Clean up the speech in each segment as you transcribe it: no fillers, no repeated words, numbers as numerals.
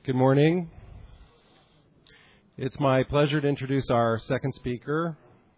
Good morning. It's my pleasure to introduce our second speaker,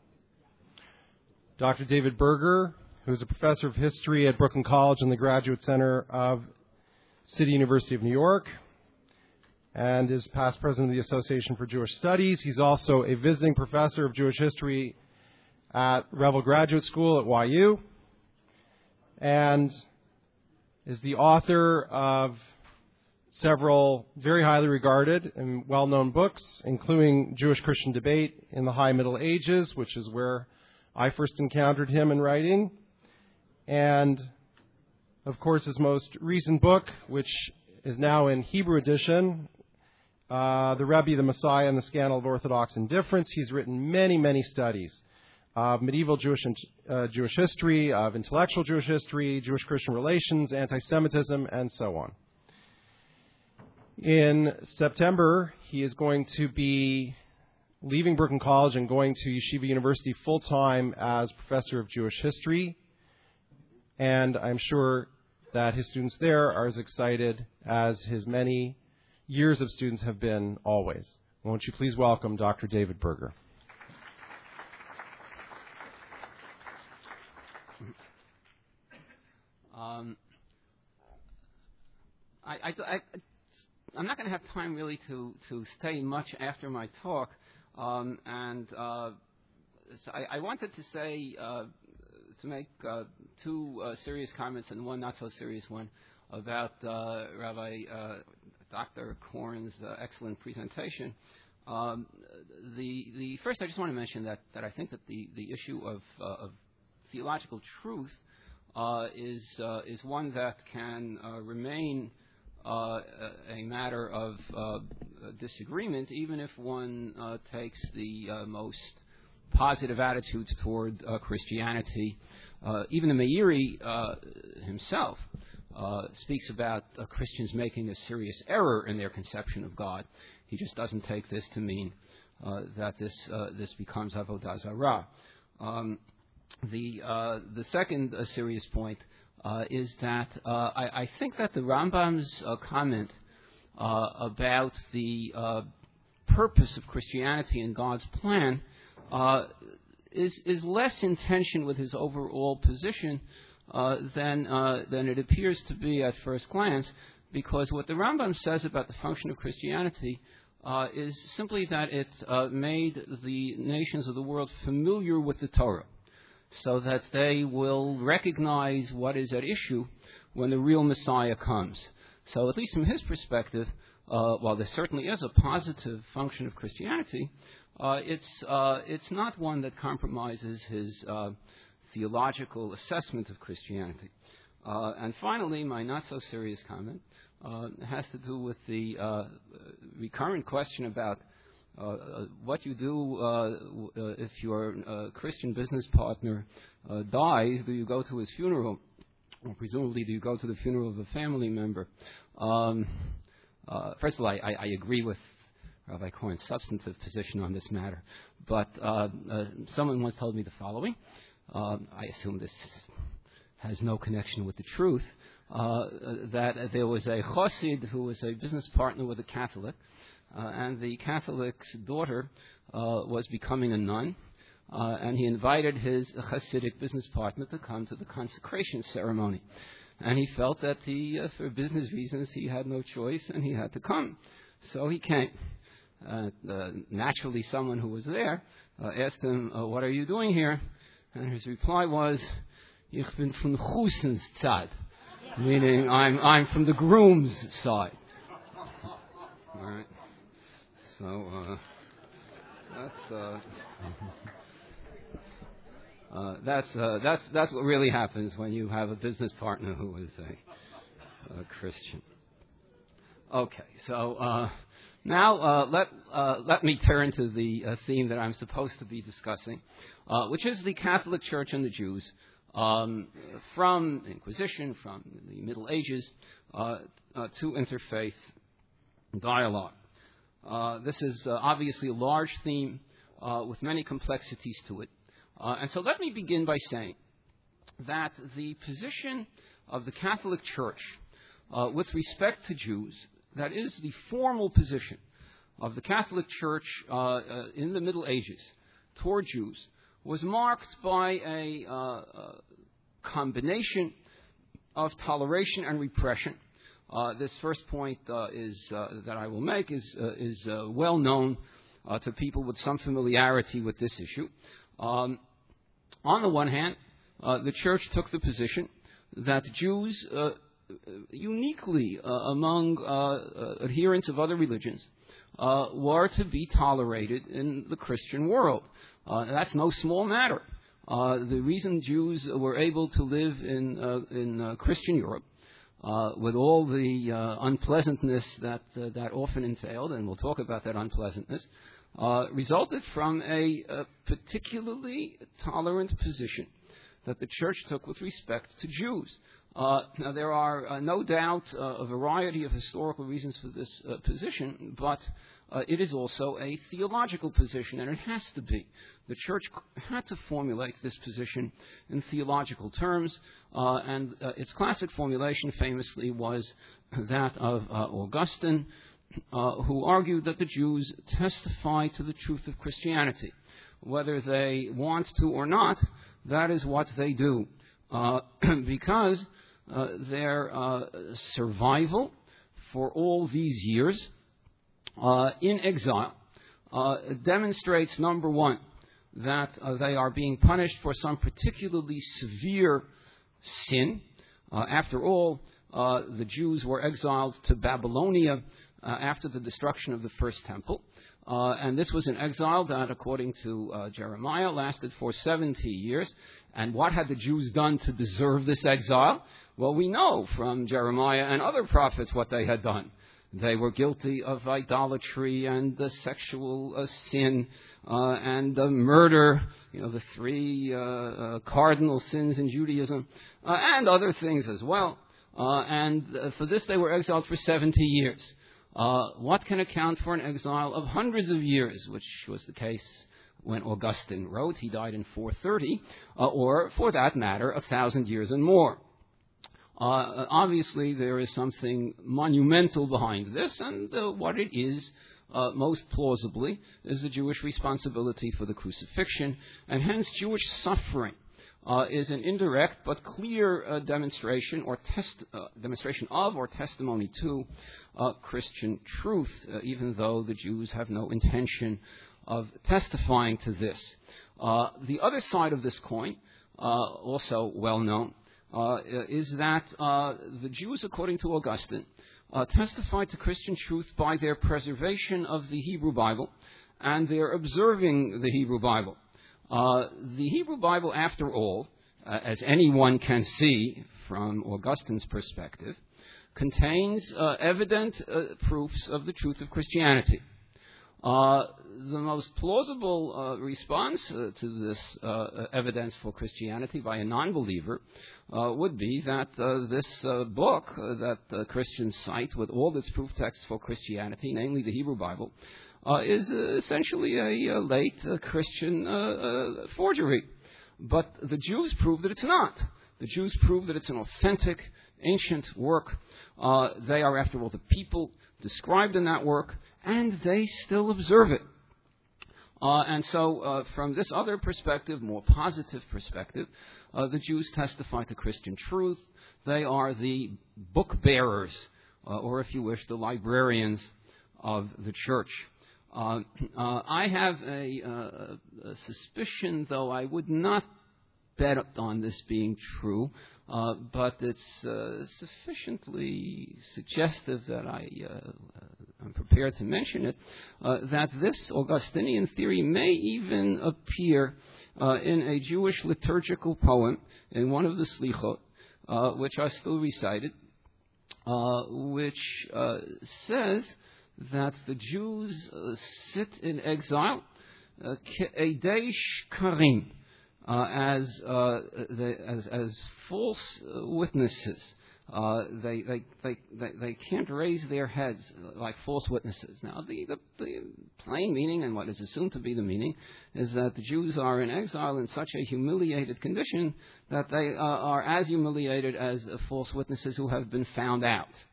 Dr. David Berger, who is a professor of history at Brooklyn College and the Graduate Center of City University of New York, and is past president of the Association for Jewish Studies. He's also a visiting professor of Jewish history at Revel Graduate School at YU, and is the author of several very highly regarded and well-known books, including Jewish-Christian Debate in the High Middle Ages, which is where I first encountered him in writing, and, of course, his most recent book, which is now in Hebrew edition, The Rebbe, the Messiah, and the Scandal of Orthodox Indifference. He's written many, many studies of medieval Jewish history, of intellectual Jewish history, Jewish-Christian relations, anti-Semitism, and so on. In September, he is going to be leaving Brooklyn College and going to Yeshiva University full-time as professor of Jewish history, and I'm sure that his students there are as excited as his many years of students have been always. Won't you please welcome Dr. David Berger. I'm not going to have time really to stay much after my talk, so I wanted to say, to make two serious comments and one not so serious one about Rabbi Dr. Korn's excellent presentation. The first, I just want to mention that I think that the issue of theological truth is one that can remain a matter of disagreement, even if one takes the most positive attitudes toward Christianity. Even the Meiri himself speaks about Christians making a serious error in their conception of God. He just doesn't take this to mean that this becomes avodah zarah. The second serious point is that I think that the Rambam's comment about the purpose of Christianity and God's plan is less in tension with his overall position than it appears to be at first glance, because what the Rambam says about the function of Christianity is simply that it made the nations of the world familiar with the Torah, so that they will recognize what is at issue when the real Messiah comes. So at least from his perspective, while there certainly is a positive function of Christianity, it's not one that compromises his theological assessment of Christianity. And finally, my not-so-serious comment has to do with the recurrent question about what you do if your Christian business partner dies. Do you go to his funeral? Or presumably, do you go to the funeral of a family member? First of all, I agree with Rabbi Korn's substantive position on this matter. But someone once told me the following. I assume this has no connection with the truth. That there was a Chassid who was a business partner with a Catholic, and the Catholic's daughter was becoming a nun, and he invited his Hasidic business partner to come to the consecration ceremony. And he felt that for business reasons, he had no choice, and he had to come. So he came. Naturally, someone who was there asked him, "What are you doing here?" And his reply was, "Ich bin von Husens Tzad," meaning I'm from the groom's side. All right. So that's what really happens when you have a business partner who is a Christian. Okay, so now let me turn to the theme that I'm supposed to be discussing, which is the Catholic Church and the Jews, from Inquisition, from the Middle Ages, to interfaith dialogue. This is obviously a large theme with many complexities to it. And so let me begin by saying that the position of the Catholic Church with respect to Jews that is the formal position of the Catholic Church in the Middle Ages toward Jews, was marked by a combination of toleration and repression. This first point that I will make is well known to people with some familiarity with this issue. On the one hand, the Church took the position that Jews, uniquely among adherents of other religions, were to be tolerated in the Christian world. That's no small matter. The reason Jews were able to live in Christian Europe, with all the unpleasantness that often entailed, and we'll talk about that unpleasantness, resulted from a particularly tolerant position that the Church took with respect to Jews. Now, there are no doubt a variety of historical reasons for this position, but it is also a theological position, and it has to be. The Church had to formulate this position in theological terms, and its classic formulation famously was that of Augustine, who argued that the Jews testify to the truth of Christianity. Whether they want to or not, that is what they do, because their survival for all these years in exile demonstrates, number one, that they are being punished for some particularly severe sin. After all, the Jews were exiled to Babylonia after the destruction of the first temple. And this was an exile that, according to Jeremiah, lasted for 70 years. And what had the Jews done to deserve this exile? Well, we know from Jeremiah and other prophets what they had done. They were guilty of idolatry and sexual sin and murder, the three cardinal sins in Judaism, and other things as well. And for this, they were exiled for 70 years. What can account for an exile of hundreds of years, which was the case when Augustine wrote? He died in 430, or, for that matter, 1,000 years and more. Obviously, there is something monumental behind this, and what it is, most plausibly, is the Jewish responsibility for the crucifixion, and hence Jewish suffering is an indirect but clear demonstration of or testimony to Christian truth, even though the Jews have no intention of testifying to this. The other side of this coin, also well known, is that the Jews, according to Augustine, testified to Christian truth by their preservation of the Hebrew Bible and their observing the Hebrew Bible. The Hebrew Bible, after all, as anyone can see from Augustine's perspective, contains evident proofs of the truth of Christianity. The most plausible response to this evidence for Christianity by a non-believer would be that this book that Christians cite with all its proof texts for Christianity, namely the Hebrew Bible, is essentially a late Christian forgery. But the Jews prove that it's not. The Jews prove that it's an authentic, ancient work. They are, after all, the people described in that work, and they still observe it. And so, from this other perspective, more positive perspective, the Jews testify to Christian truth. They are the book bearers, or if you wish, the librarians of the church. I have a suspicion, though I would not bet on this being true, but it's sufficiently suggestive that I'm prepared to mention it, that this Augustinian theory may even appear in a Jewish liturgical poem in one of the Slichot, which are still recited, which says that the Jews sit in exile, ke'edei shkarim, as false witnesses. They can't raise their heads like false witnesses. Now, the plain meaning, and what is assumed to be the meaning, is that the Jews are in exile in such a humiliated condition that they are as humiliated as false witnesses who have been found out.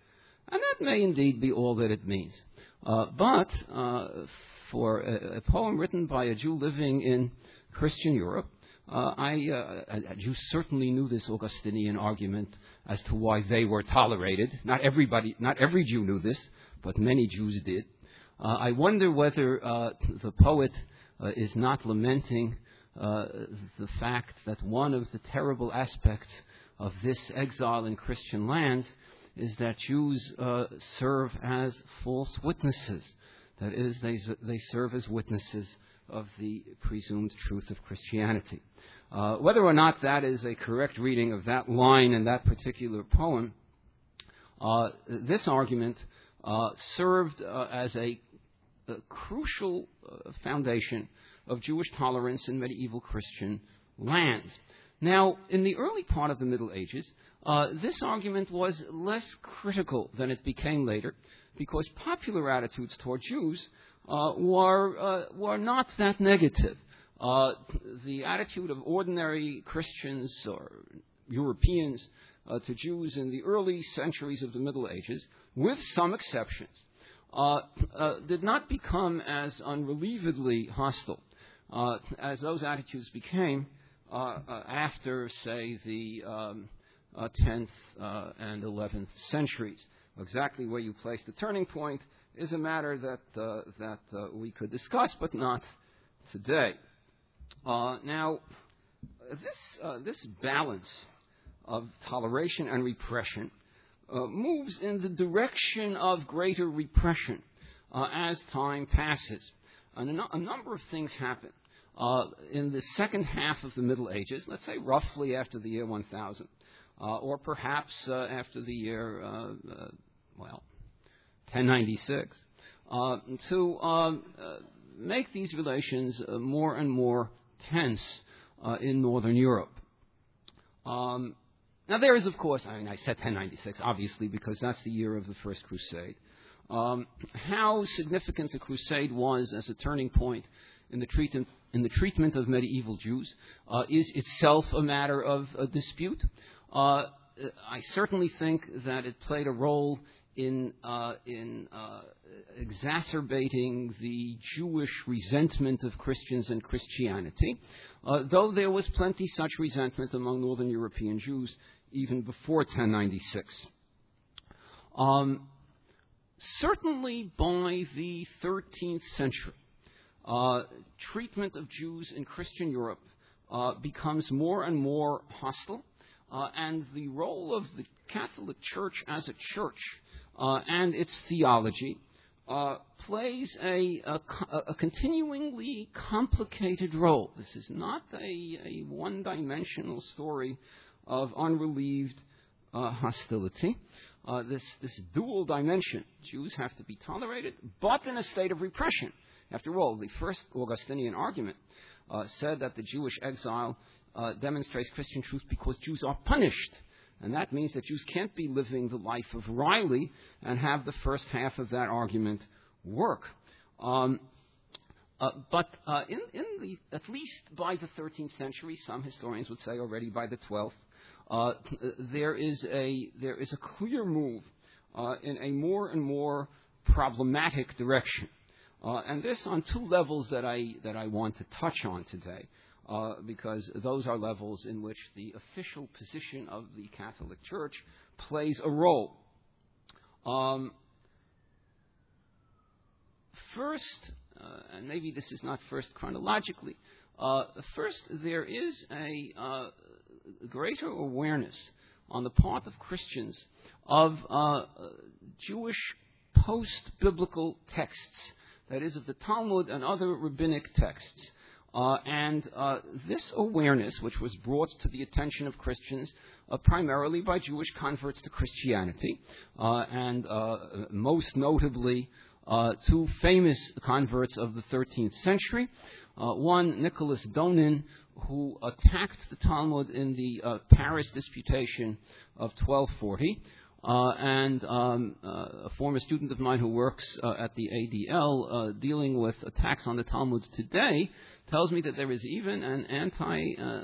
And that may indeed be all that it means. But for a poem written by a Jew living in Christian Europe, Jews certainly knew this Augustinian argument as to why they were tolerated. Not every Jew knew this, but many Jews did. I wonder whether the poet is not lamenting the fact that one of the terrible aspects of this exile in Christian lands is that Jews serve as false witnesses. That is, they serve as witnesses of the presumed truth of Christianity. Whether or not that is a correct reading of that line in that particular poem, this argument served as a crucial foundation of Jewish tolerance in medieval Christian lands. Now, in the early part of the Middle Ages, this argument was less critical than it became later, because popular attitudes toward Jews were not that negative. The attitude of ordinary Christians or Europeans to Jews in the early centuries of the Middle Ages, with some exceptions, did not become as unrelievedly hostile as those attitudes became after, say, the 10th and 11th centuries. Exactly where you place the turning point is a matter that we could discuss, but not today. Now, this balance of toleration and repression moves in the direction of greater repression as time passes. And a number of things happen. In the second half of the Middle Ages, let's say roughly after the year 1000, or perhaps after the year, 1096, to make these relations more and more tense in Northern Europe. Now, there is, of course, I said 1096, obviously, because that's the year of the First Crusade. How significant the Crusade was as a turning point in the treatment of medieval Jews is itself a matter of dispute. I certainly think that it played a role in exacerbating the Jewish resentment of Christians and Christianity, though there was plenty such resentment among Northern European Jews even before 1096. Certainly by the 13th century, treatment of Jews in Christian Europe becomes more and more hostile, and the role of the Catholic Church as a church and its theology plays a continuingly complicated role. This is not a one-dimensional story of unrelieved hostility. This dual dimension, Jews have to be tolerated, but in a state of repression. After all, the first Augustinian argument said that the Jewish exile demonstrates Christian truth because Jews are punished. And that means that Jews can't be living the life of Riley and have the first half of that argument work. But at least by the 13th century, some historians would say already by the 12th, there is a clear move in a more and more problematic direction. And this on two levels that I want to touch on today. Because those are levels in which the official position of the Catholic Church plays a role. First, and maybe this is not first chronologically, first there is a greater awareness on the part of Christians of Jewish post-biblical texts, that is, of the Talmud and other rabbinic texts. And this awareness, which was brought to the attention of Christians primarily by Jewish converts to Christianity, and most notably two famous converts of the 13th century, one, Nicholas Donin, who attacked the Talmud in the Paris Disputation of 1240, and a former student of mine who works at the ADL dealing with attacks on the Talmud today tells me that there is even an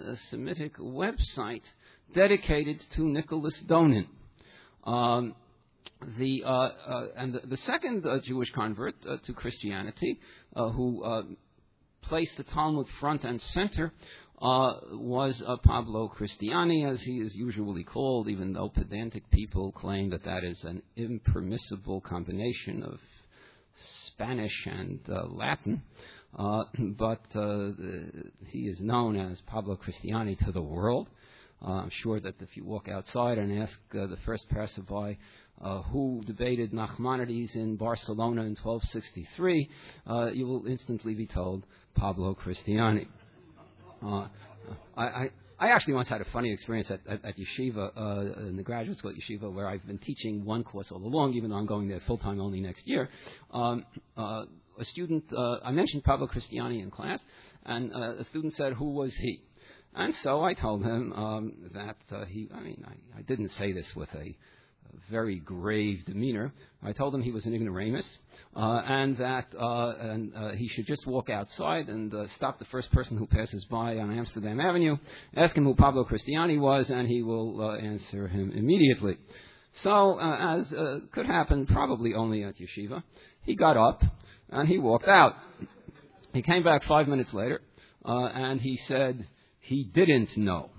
anti-Semitic website dedicated to Nicholas Donin. The second Jewish convert to Christianity, who placed the Talmud front and center, was Pablo Cristiani, as he is usually called, even though pedantic people claim that is an impermissible combination of Spanish and Latin. But he is known as Pablo Cristiani to the world. I'm sure that if you walk outside and ask the first passerby who debated Nachmanides in Barcelona in 1263, you will instantly be told Pablo Cristiani. I actually once had a funny experience at yeshiva, in the graduate school at yeshiva, where I've been teaching one course all along, even though I'm going there full-time only next year. A student, I mentioned Pablo Cristiani in class, and a student said, who was he? And so I told him that I didn't say this with a very grave demeanor. I told him he was an ignoramus, and that he should just walk outside and stop the first person who passes by on Amsterdam Avenue, ask him who Pablo Cristiani was, and he will answer him immediately. So, as could happen probably only at yeshiva, he got up and he walked out. He came back 5 minutes later, and he said he didn't know.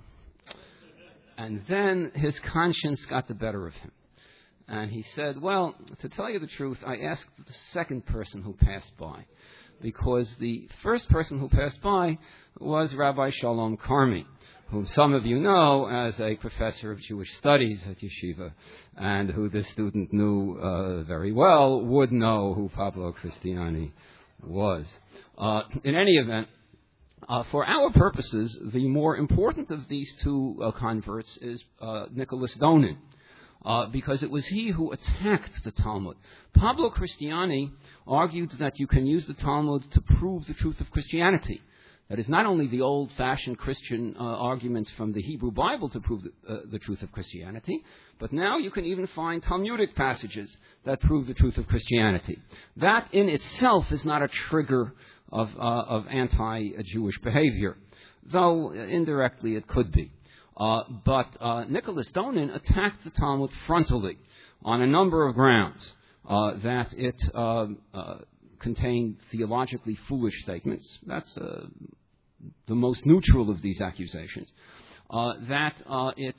And then his conscience got the better of him. And he said, well, to tell you the truth, I asked the second person who passed by, because the first person who passed by was Rabbi Shalom Karmi, whom some of you know as a professor of Jewish studies at yeshiva, and who this student knew very well, would know who Pablo Cristiani was. In any event, for our purposes, the more important of these two converts is Nicholas Donin, because it was he who attacked the Talmud. Pablo Cristiani argued that you can use the Talmud to prove the truth of Christianity. That is not only the old-fashioned Christian arguments from the Hebrew Bible to prove the truth of Christianity, but now you can even find Talmudic passages that prove the truth of Christianity. That in itself is not a trigger of anti-Jewish behavior, though indirectly it could be. But Nicholas Donin attacked the Talmud frontally on a number of grounds. That it contained theologically foolish statements. That's the most neutral of these accusations. That it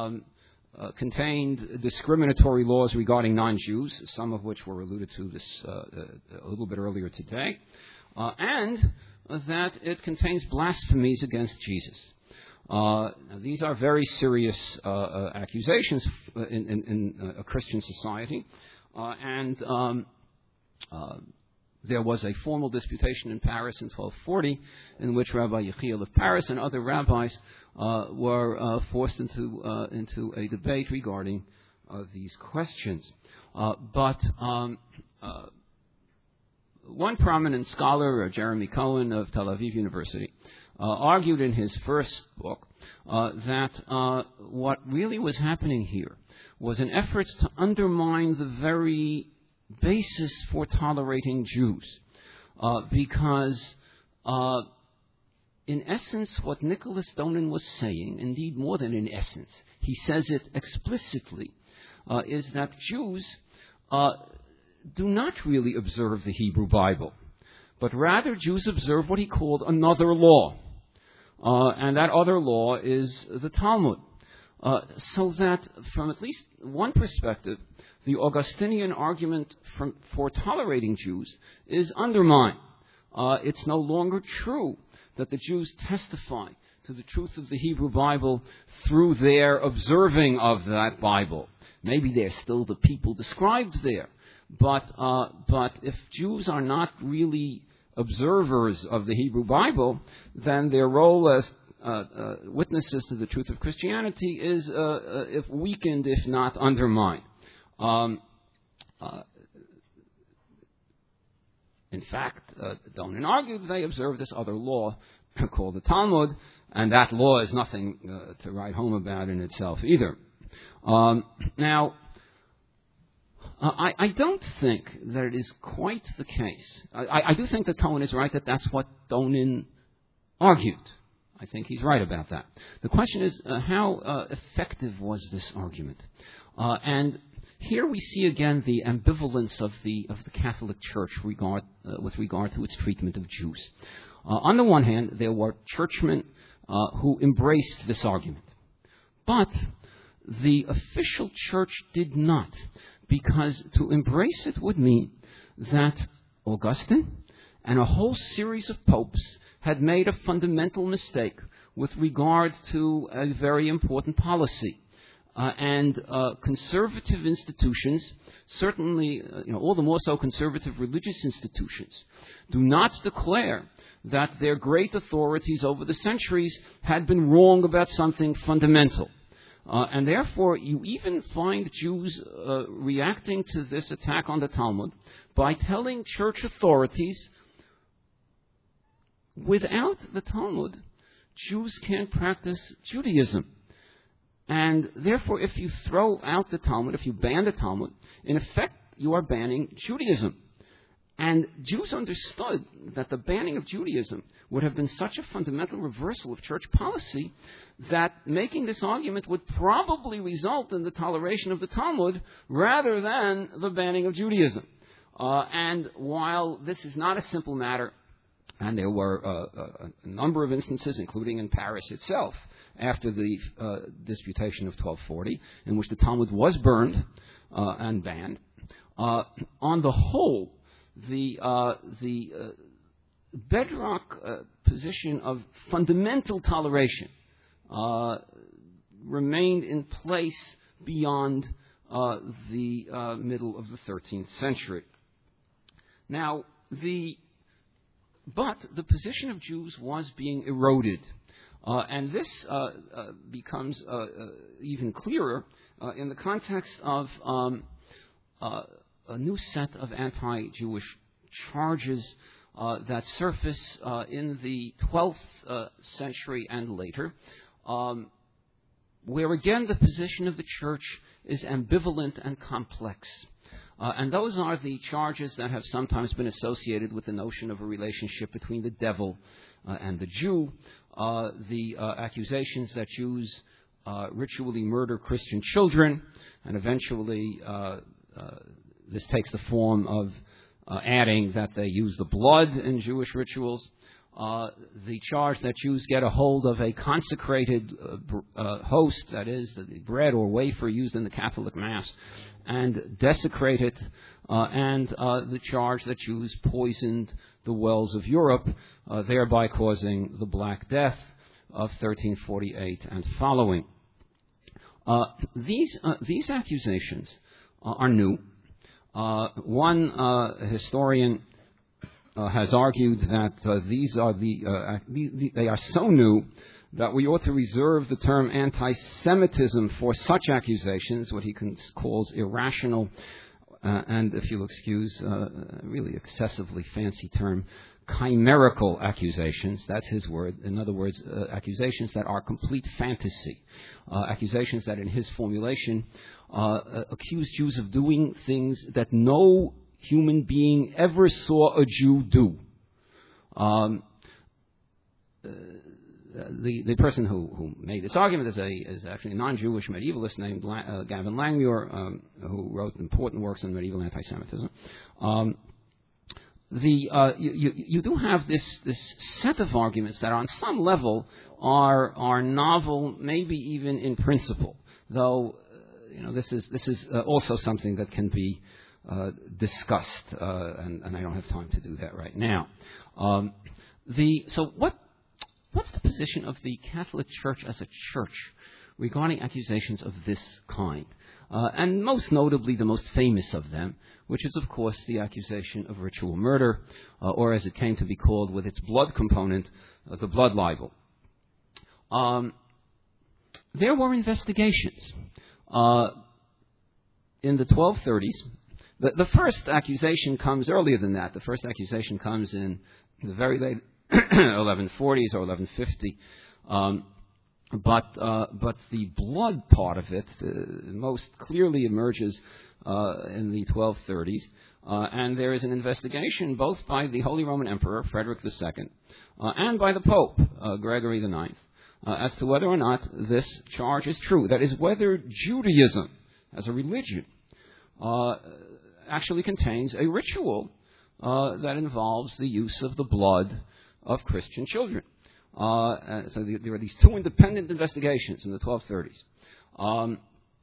contained discriminatory laws regarding non-Jews, some of which were alluded to this a little bit earlier today. And that it contains blasphemies against Jesus. These are very serious accusations in a Christian society. There was a formal disputation in Paris in 1240 in which Rabbi Yechiel of Paris and other rabbis were forced into a debate regarding these questions. But one prominent scholar, Jeremy Cohen of Tel Aviv University, argued in his first book that what really was happening here was an effort to undermine the very basis for tolerating Jews, because in essence what Nicholas Donin was saying, indeed more than in essence, he says it explicitly, is that Jews do not really observe the Hebrew Bible, but rather Jews observe what he called another law, and that other law is the Talmud. So that from at least one perspective, the Augustinian argument for tolerating Jews is undermined. It's no longer true that the Jews testify to the truth of the Hebrew Bible through their observing of that Bible. Maybe they're still the people described there, but if Jews are not really observers of the Hebrew Bible, then their role as witnesses to the truth of Christianity is if weakened, if not undermined. In fact, Donin argued they observe this other law called the Talmud, and that law is nothing to write home about in itself either. Now, I don't think that it is quite the case. I do think that Cohen is right that that's what Donin argued. I think he's right about that. The question is, how effective was this argument? And here we see again the ambivalence of the Catholic Church with regard to its treatment of Jews. On the one hand, there were churchmen who embraced this argument. But the official church did not, because to embrace it would mean that Augustine and a whole series of popes had made a fundamental mistake with regard to a very important policy. And conservative institutions, certainly, all the more so conservative religious institutions, do not declare that their great authorities over the centuries had been wrong about something fundamental. And therefore, you even find Jews reacting to this attack on the Talmud by telling church authorities, without the Talmud, Jews can't practice Judaism. And therefore, if you throw out the Talmud, if you ban the Talmud, in effect, you are banning Judaism. And Jews understood that the banning of Judaism would have been such a fundamental reversal of church policy that making this argument would probably result in the toleration of the Talmud rather than the banning of Judaism. And while this is not a simple matter, and there were a number of instances, including in Paris itself, after the disputation of 1240, in which the Talmud was burned and banned, on the whole, the bedrock position of fundamental toleration remained in place beyond the middle of the 13th century. Now, but the position of Jews was being eroded. And this becomes even clearer in the context of a new set of anti-Jewish charges that surface in the 12th century and later, where again the position of the church is ambivalent and complex. And those are the charges that have sometimes been associated with the notion of a relationship between the devil and the Jew, the accusations that Jews ritually murder Christian children, and eventually this takes the form of adding that they use the blood in Jewish rituals. The charge that Jews get a hold of a consecrated host, that is, the bread or wafer used in the Catholic Mass, and desecrate it, and the charge that Jews poisoned the wells of Europe, thereby causing the Black Death of 1348 and following. These accusations are new. One historian has argued that they are so new that we ought to reserve the term anti-Semitism for such accusations, what he calls irrational, and if you'll excuse a really excessively fancy term, chimerical accusations. That's his word. In other words, accusations that are complete fantasy. Accusations that in his formulation accuse Jews of doing things that no human being ever saw a Jew do. The person who made this argument is actually a non-Jewish medievalist named Gavin Langmuir, who wrote important works on medieval anti-Semitism. You do have this set of arguments that on some level are novel, maybe even in principle, though this is also something that can be discussed, and I don't have time to do that right now. What's the position of the Catholic Church as a church regarding accusations of this kind? And most notably, the most famous of them, which is, of course, the accusation of ritual murder, or as it came to be called with its blood component, the blood libel. There were investigations in the 1230s. The first accusation comes earlier than that. The first accusation comes in the very late 1140s or 1150. But the blood part of it most clearly emerges in the 1230s. And there is an investigation both by the Holy Roman Emperor, Frederick II, and by the Pope, Gregory IX, as to whether or not this charge is true. That is, whether Judaism as a religion actually contains a ritual that involves the use of the blood of Christian children. So there are these two independent investigations in the 1230s.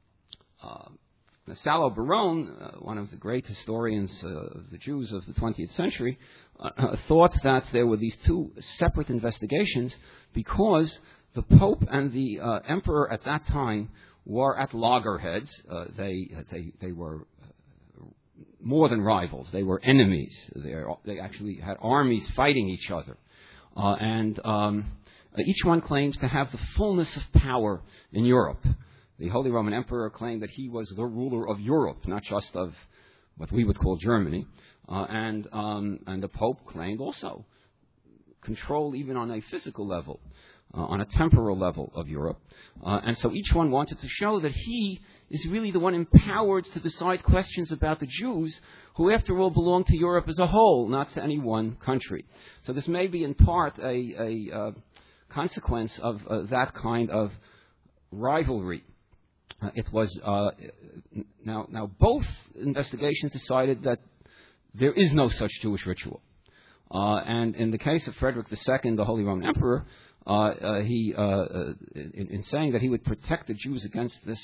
Salo Baron, one of the great historians of the Jews of the 20th century, thought that there were these two separate investigations because the Pope and the Emperor at that time were at loggerheads. They were more than rivals. They were enemies. They actually had armies fighting each other. And each one claims to have the fullness of power in Europe. The Holy Roman Emperor claimed that he was the ruler of Europe, not just of what we would call Germany. And the Pope claimed also control even on a physical level, on a temporal level of Europe. And so each one wanted to show that he is really the one empowered to decide questions about the Jews, who after all belong to Europe as a whole, not to any one country. So this may be in part a consequence of that kind of rivalry. It was now both investigations decided that there is no such Jewish ritual. And in the case of Frederick II, the Holy Roman Emperor, he in saying that he would protect the Jews against this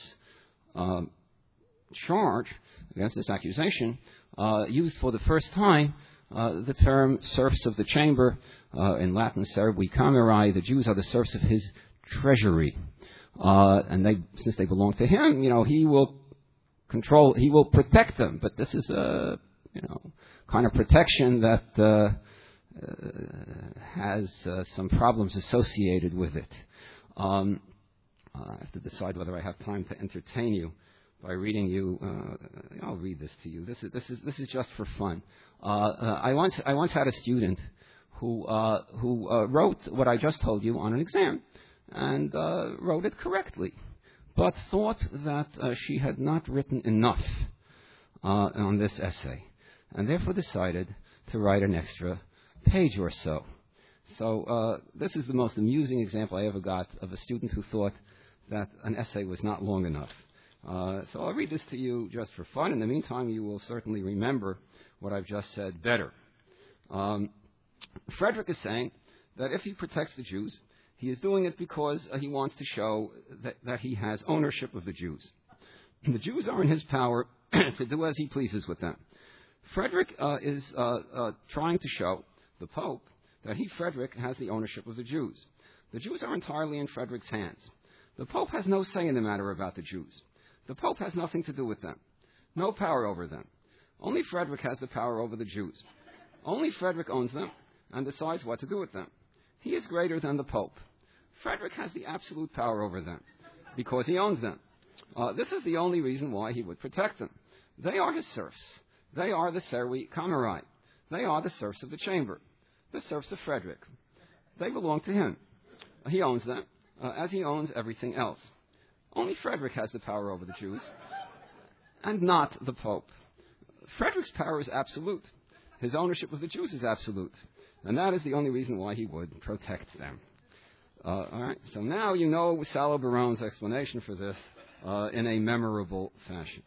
charge, against this accusation, used for the first time the term serfs of the chamber, in Latin servi camerae. The Jews are the serfs of his treasury. And since they belong to him, he will control, he will protect them. But this is a, kind of protection that has some problems associated with it. I have to decide whether I have time to entertain you by reading you. I'll read this to you. This is just for fun. I once had a student who wrote what I just told you on an exam. And wrote it correctly, but thought that she had not written enough on this essay, and therefore decided to write an extra page or so. So this is the most amusing example I ever got of a student who thought that an essay was not long enough. So I'll read this to you just for fun. In the meantime, you will certainly remember what I've just said better. Frederick is saying that if he protects the Jews, he is doing it because he wants to show that he has ownership of the Jews. The Jews are in his power to do as he pleases with them. Frederick is trying to show the Pope that Frederick, has the ownership of the Jews. The Jews are entirely in Frederick's hands. The Pope has no say in the matter about the Jews. The Pope has nothing to do with them, no power over them. Only Frederick has the power over the Jews. Only Frederick owns them and decides what to do with them. He is greater than the Pope. Frederick has the absolute power over them because he owns them. This is the only reason why he would protect them. They are his serfs. They are the servi camerae. They are the serfs of the chamber, the serfs of Frederick. They belong to him. He owns them as he owns everything else. Only Frederick has the power over the Jews and not the Pope. Frederick's power is absolute. His ownership of the Jews is absolute. And that is the only reason why he would protect them. All right. So now you know Salo Baron's explanation for this in a memorable fashion.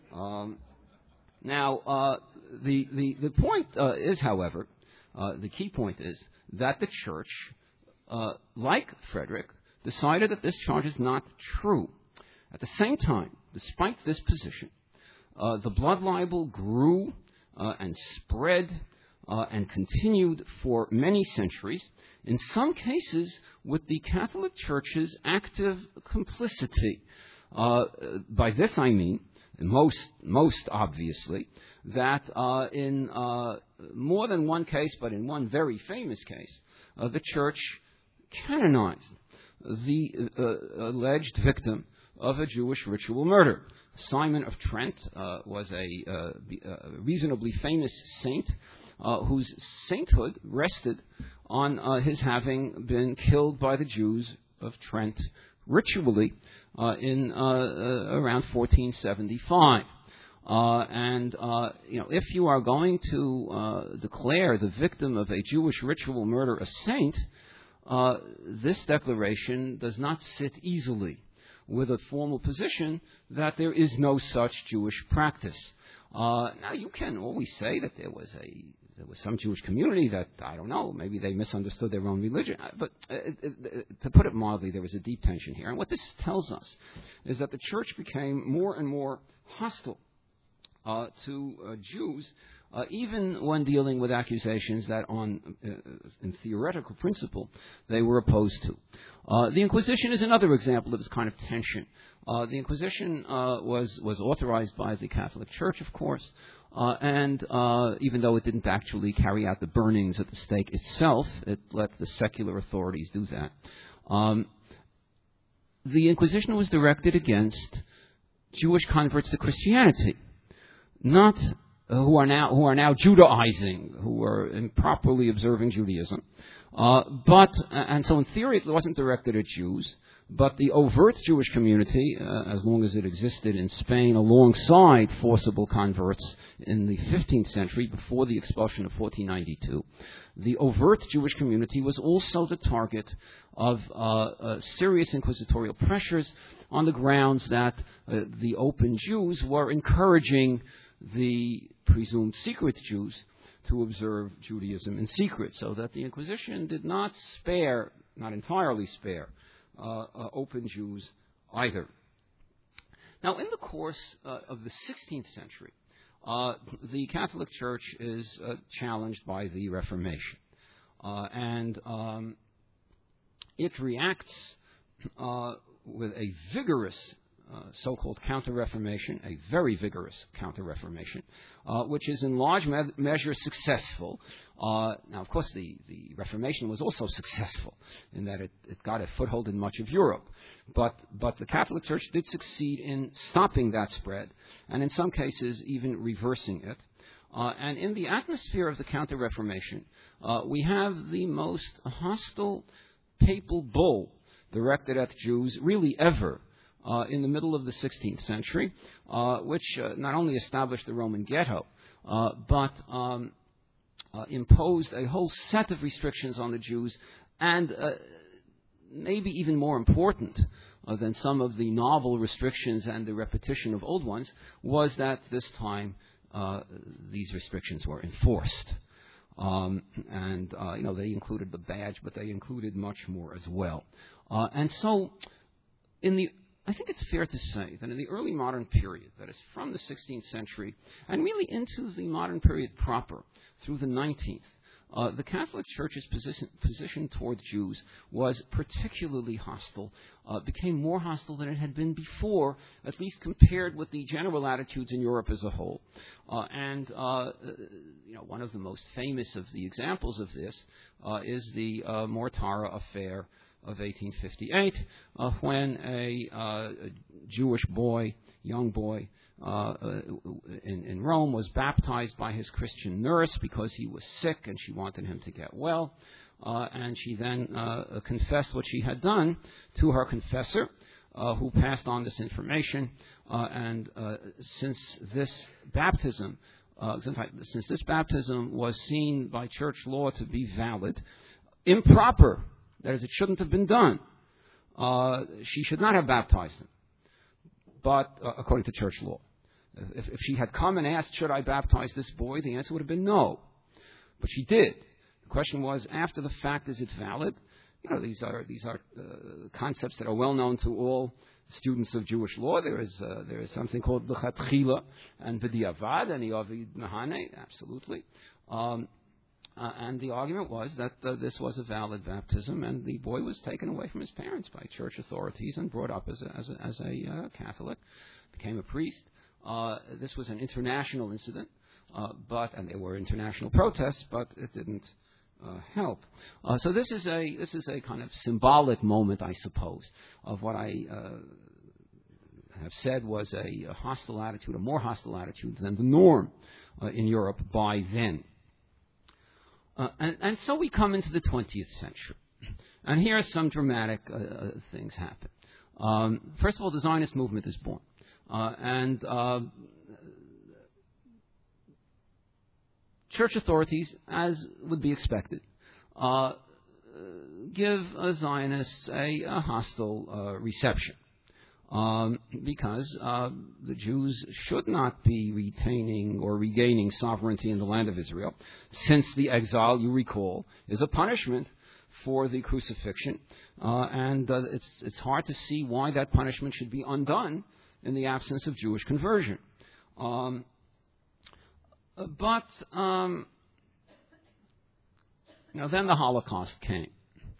Now, the point is, however, the key point is that the Church, like Frederick, decided that this charge is not true. At the same time, despite this position, the blood libel grew and spread and continued for many centuries, in some cases with the Catholic Church's active complicity. By this I mean, most obviously, that in more than one case, but in one very famous case, the Church canonized the alleged victim of a Jewish ritual murder. Simon of Trent was a reasonably famous saint whose sainthood rested on his having been killed by the Jews of Trent ritually in around 1475. If you are going to declare the victim of a Jewish ritual murder a saint, this declaration does not sit easily with a formal position that there is no such Jewish practice. Now, you can always say that there was some Jewish community that, I don't know, maybe they misunderstood their own religion. But to put it mildly, there was a deep tension here. And what this tells us is that the church became more and more hostile to Jews, even when dealing with accusations that in theoretical principle, they were opposed to. The Inquisition is another example of this kind of tension. The Inquisition was authorized by the Catholic Church, of course, and even though it didn't actually carry out the burnings at the stake itself, it let the secular authorities do that. The Inquisition was directed against Jewish converts to Christianity, not who are now Judaizing, who are improperly observing Judaism. And so in theory it wasn't directed at Jews, but the overt Jewish community, as long as it existed in Spain alongside forcible converts in the 15th century, before the expulsion of 1492, the overt Jewish community was also the target of serious inquisitorial pressures on the grounds that the open Jews were encouraging the presumed secret Jews to observe Judaism in secret, so that the Inquisition did not entirely spare, open Jews either. Now, in the course of the 16th century, the Catholic Church is challenged by the Reformation, and it reacts with a vigorous so-called Counter-Reformation, a very vigorous Counter-Reformation, which is in large measure successful. Now, of course, the Reformation was also successful in that it got a foothold in much of Europe. But the Catholic Church did succeed in stopping that spread, and in some cases even reversing it. And in the atmosphere of the Counter-Reformation, we have the most hostile papal bull directed at Jews really ever, in the middle of the 16th century, which not only established the Roman ghetto, but imposed a whole set of restrictions on the Jews, and maybe even more important than some of the novel restrictions and the repetition of old ones, was that this time these restrictions were enforced. They included the badge, but they included much more as well. And so, I think it's fair to say that in the early modern period, that is from the 16th century and really into the modern period proper, through the 19th, the Catholic Church's position toward Jews was particularly hostile, became more hostile than it had been before, at least compared with the general attitudes in Europe as a whole. One of the most famous of the examples of this is the Mortara affair of 1858, when a Jewish young boy in Rome was baptized by his Christian nurse because he was sick and she wanted him to get well. And she then confessed what she had done to her confessor, who passed on this information. Since this baptism was seen by church law to be valid, improper, that is, it shouldn't have been done, she should not have baptized him, but according to church law. If she had come and asked, should I baptize this boy, the answer would have been no. But she did. The question was, after the fact, is it valid? These are concepts that are well known to all students of Jewish law. There is something called l'chatchila and b'diavad and yovid mehane, absolutely. And the argument was that this was a valid baptism, and the boy was taken away from his parents by church authorities and brought up as a Catholic, became a priest. This was an international incident, and there were international protests, but it didn't help. So this is a kind of symbolic moment, I suppose, of what I have said was a hostile attitude, a more hostile attitude than the norm in Europe by then. And so we come into the 20th century. And here some dramatic things happen. First of all, the Zionist movement is born. And church authorities, as would be expected, give Zionists a hostile reception. because the Jews should not be retaining or regaining sovereignty in the land of Israel, since the exile, you recall, is a punishment for the crucifixion, and it's hard to see why that punishment should be undone in the absence of Jewish conversion. But then the Holocaust came.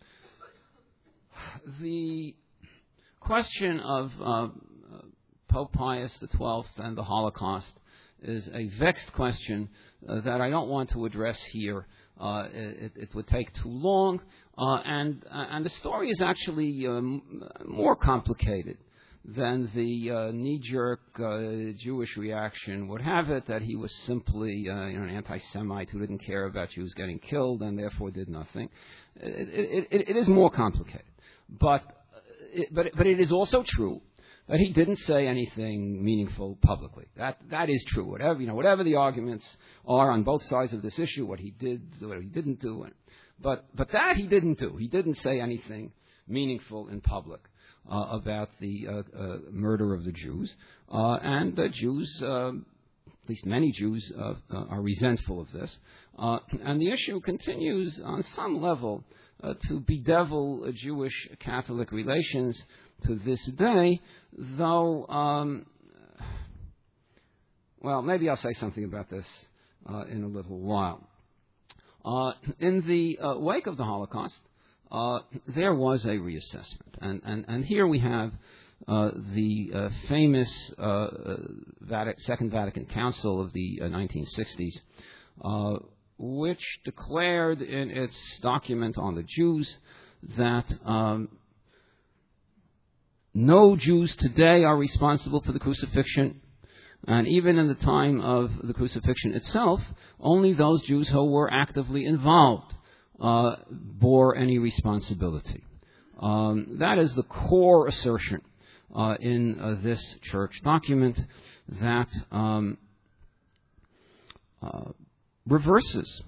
The question of Pope Pius XII and the Holocaust is a vexed question that I don't want to address here. It would take too long, and the story is actually more complicated than the knee-jerk Jewish reaction would have it, that he was simply an anti-Semite who didn't care about Jews getting killed and therefore did nothing. It is more complicated, but it is also true that he didn't say anything meaningful publicly. That is true. Whatever the arguments are on both sides of this issue, what he did, what he didn't do, but that he didn't do. He didn't say anything meaningful in public about the murder of the Jews, and the Jews, at least many Jews, are resentful of this, and the issue continues on some level to bedevil Jewish Catholic relations to this day, though, maybe I'll say something about this in a little while. In the wake of the Holocaust, there was a reassessment, and here we have the famous Second Vatican Council of the 1960s, which declared in its document on the Jews that no Jews today are responsible for the crucifixion, and even in the time of the crucifixion itself, only those Jews who were actively involved bore any responsibility. That is the core assertion in this church document that reverses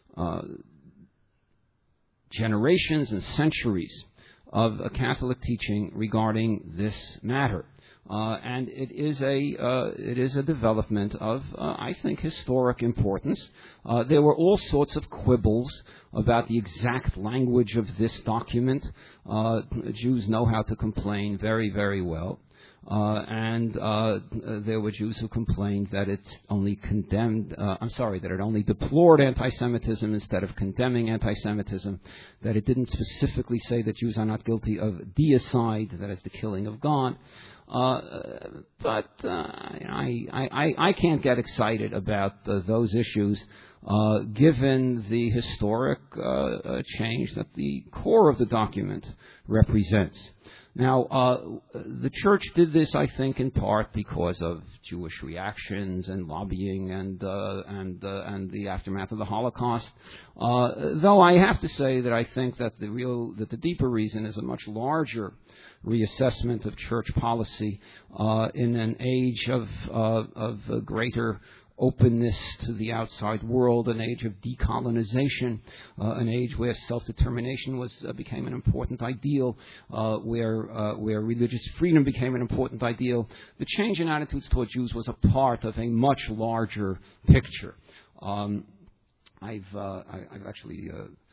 generations and centuries of a Catholic teaching regarding this matter. And it is a development of, I think, historic importance. There were all sorts of quibbles about the exact language of this document. Jews know how to complain very, very well. And there were Jews who complained that it only that it only deplored anti-Semitism instead of condemning anti-Semitism, that it didn't specifically say that Jews are not guilty of deicide, that is the killing of God. But I can't get excited about those issues, given the historic change that the core of the document represents. Now, the Church did this, I think, in part because of Jewish reactions and lobbying and the aftermath of the Holocaust. Though I have to say that I think that the deeper reason is a much larger reassessment of church policy in an age of greater openness to the outside world, an age of decolonization, an age where self-determination became an important ideal, where religious freedom became an important ideal. The change in attitudes toward Jews was a part of a much larger picture. I've actually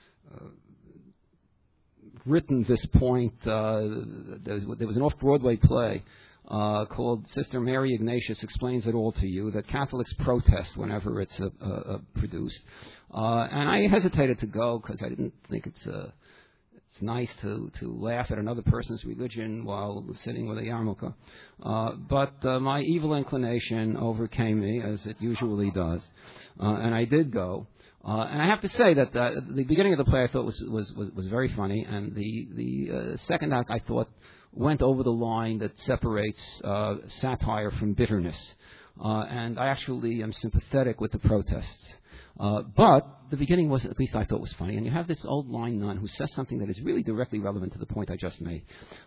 written this point. There was an off-Broadway play called Sister Mary Ignatius Explains It All to You, that Catholics protest whenever it's produced. And I hesitated to go because I didn't think it's nice to laugh at another person's religion while sitting with a yarmulke. But my evil inclination overcame me, as it usually does, and I did go. And I have to say that the beginning of the play I thought was very funny, and the second act I thought went over the line that separates satire from bitterness. And I actually am sympathetic with the protests. But the beginning was, at least I thought, was funny. And you have this old line nun who says something that is really directly relevant to the point I just made.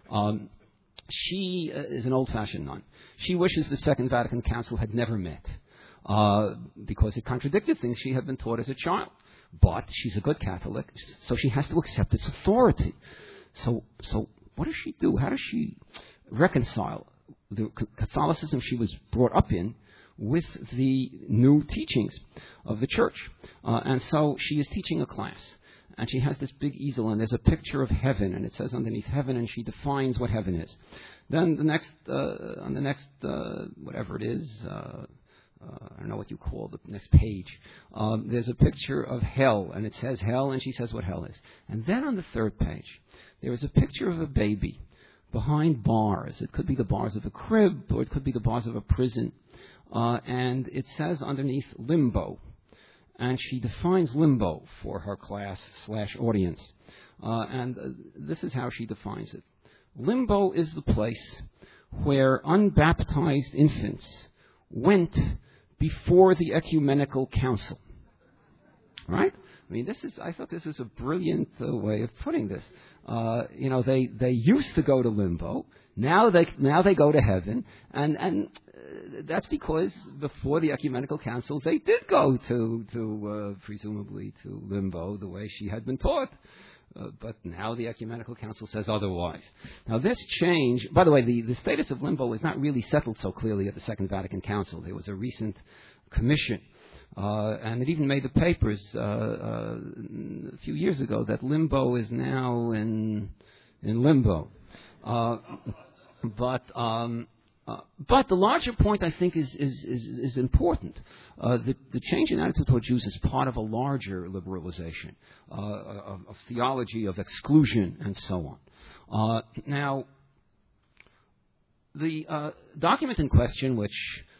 She is an old-fashioned nun. She wishes the Second Vatican Council had never met, because it contradicted things she had been taught as a child. But she's a good Catholic, so she has to accept its authority. So what does she do? How does she reconcile the Catholicism she was brought up in with the new teachings of the church. And so she is teaching a class. And she has this big easel, and there's a picture of heaven, and it says underneath heaven, and she defines what heaven is. Then on the next, whatever it is, I don't know what you call the next page, there's a picture of hell, and it says hell, and she says what hell is. And then on the third page, there is a picture of a baby behind bars. It could be the bars of a crib, or it could be the bars of a prison. And it says underneath limbo. And she defines limbo for her class/audience. And this is how she defines it. Limbo is the place where unbaptized infants went before the ecumenical council. Right? I mean, I thought this is a brilliant way of putting this. They used to go to limbo. Now they go to heaven, and that's because before the ecumenical council they did go to presumably to limbo the way she had been taught. But now the ecumenical council says otherwise. Now this change, by the way, the status of limbo is not really settled so clearly at the Second Vatican Council. There was a recent commission, and it even made the papers a few years ago that limbo is now in limbo. But the larger point, I think, is important. The change in attitude toward Jews is part of a larger liberalization of theology, of exclusion, and so on. Now, the document in question, which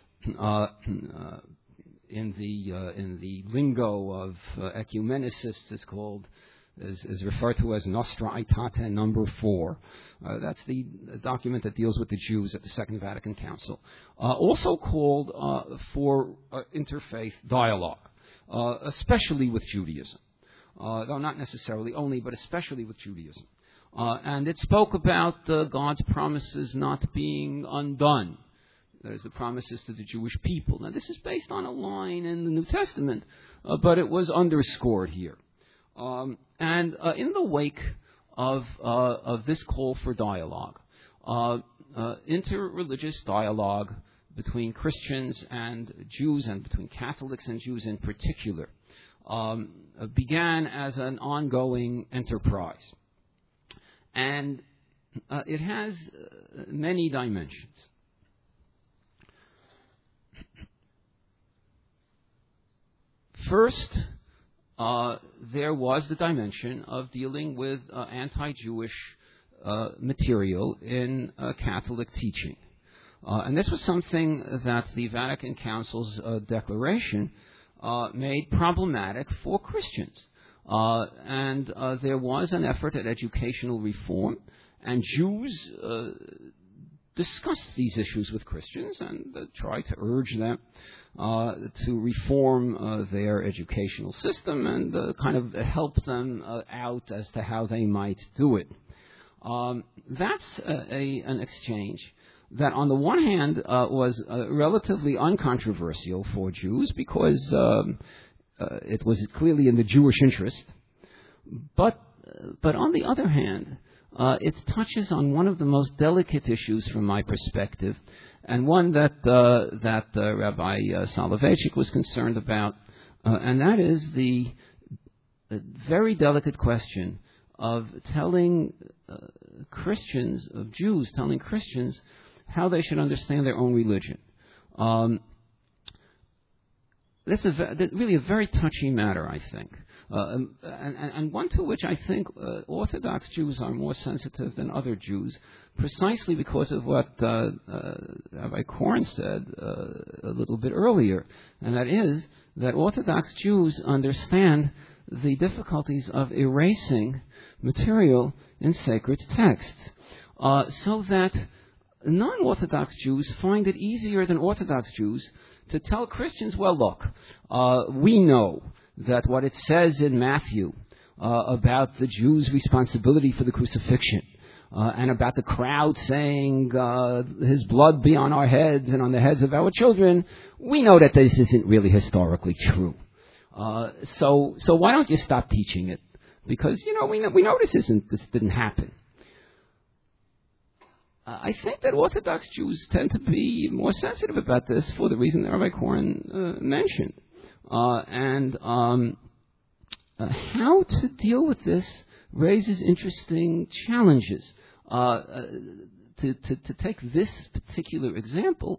in the lingo of ecumenicists is referred to as Nostra Aetate number 4. That's the document that deals with the Jews at the Second Vatican Council. Also called for interfaith dialogue, especially with Judaism. Though not necessarily only, but especially with Judaism. And it spoke about God's promises not being undone. There's the promises to the Jewish people. Now, this is based on a line in the New Testament, but it was underscored here. And in the wake of this call for dialogue, interreligious dialogue between Christians and Jews, and between Catholics and Jews in particular, began as an ongoing enterprise. And it has many dimensions. First, there was the dimension of dealing with anti-Jewish material in Catholic teaching. And this was something that the Vatican Council's declaration made problematic for Christians. And there was an effort at educational reform, and Jews discussed these issues with Christians and tried to urge them to reform their educational system and kind of help them out as to how they might do it. That's an exchange that, on the one hand, was relatively uncontroversial for Jews because it was clearly in the Jewish interest. But on the other hand, it touches on one of the most delicate issues from my perspective, and one that Rabbi Soloveitchik was concerned about, and that is the very delicate question of telling Christians, of Jews, telling Christians how they should understand their own religion. This is really a very touchy matter, I think. And one to which I think Orthodox Jews are more sensitive than other Jews, precisely because of what Rabbi Korn said a little bit earlier, and that is that Orthodox Jews understand the difficulties of erasing material in sacred texts, so that non-Orthodox Jews find it easier than Orthodox Jews to tell Christians, well, look, we know that what it says in Matthew about the Jews' responsibility for the crucifixion, and about the crowd saying, his blood be on our heads and on the heads of our children, we know that this isn't really historically true. So why don't you stop teaching it? Because, we know this didn't happen. I think that Orthodox Jews tend to be more sensitive about this for the reason that Rabbi Koren mentioned. How to deal with this raises interesting challenges. To take this particular example,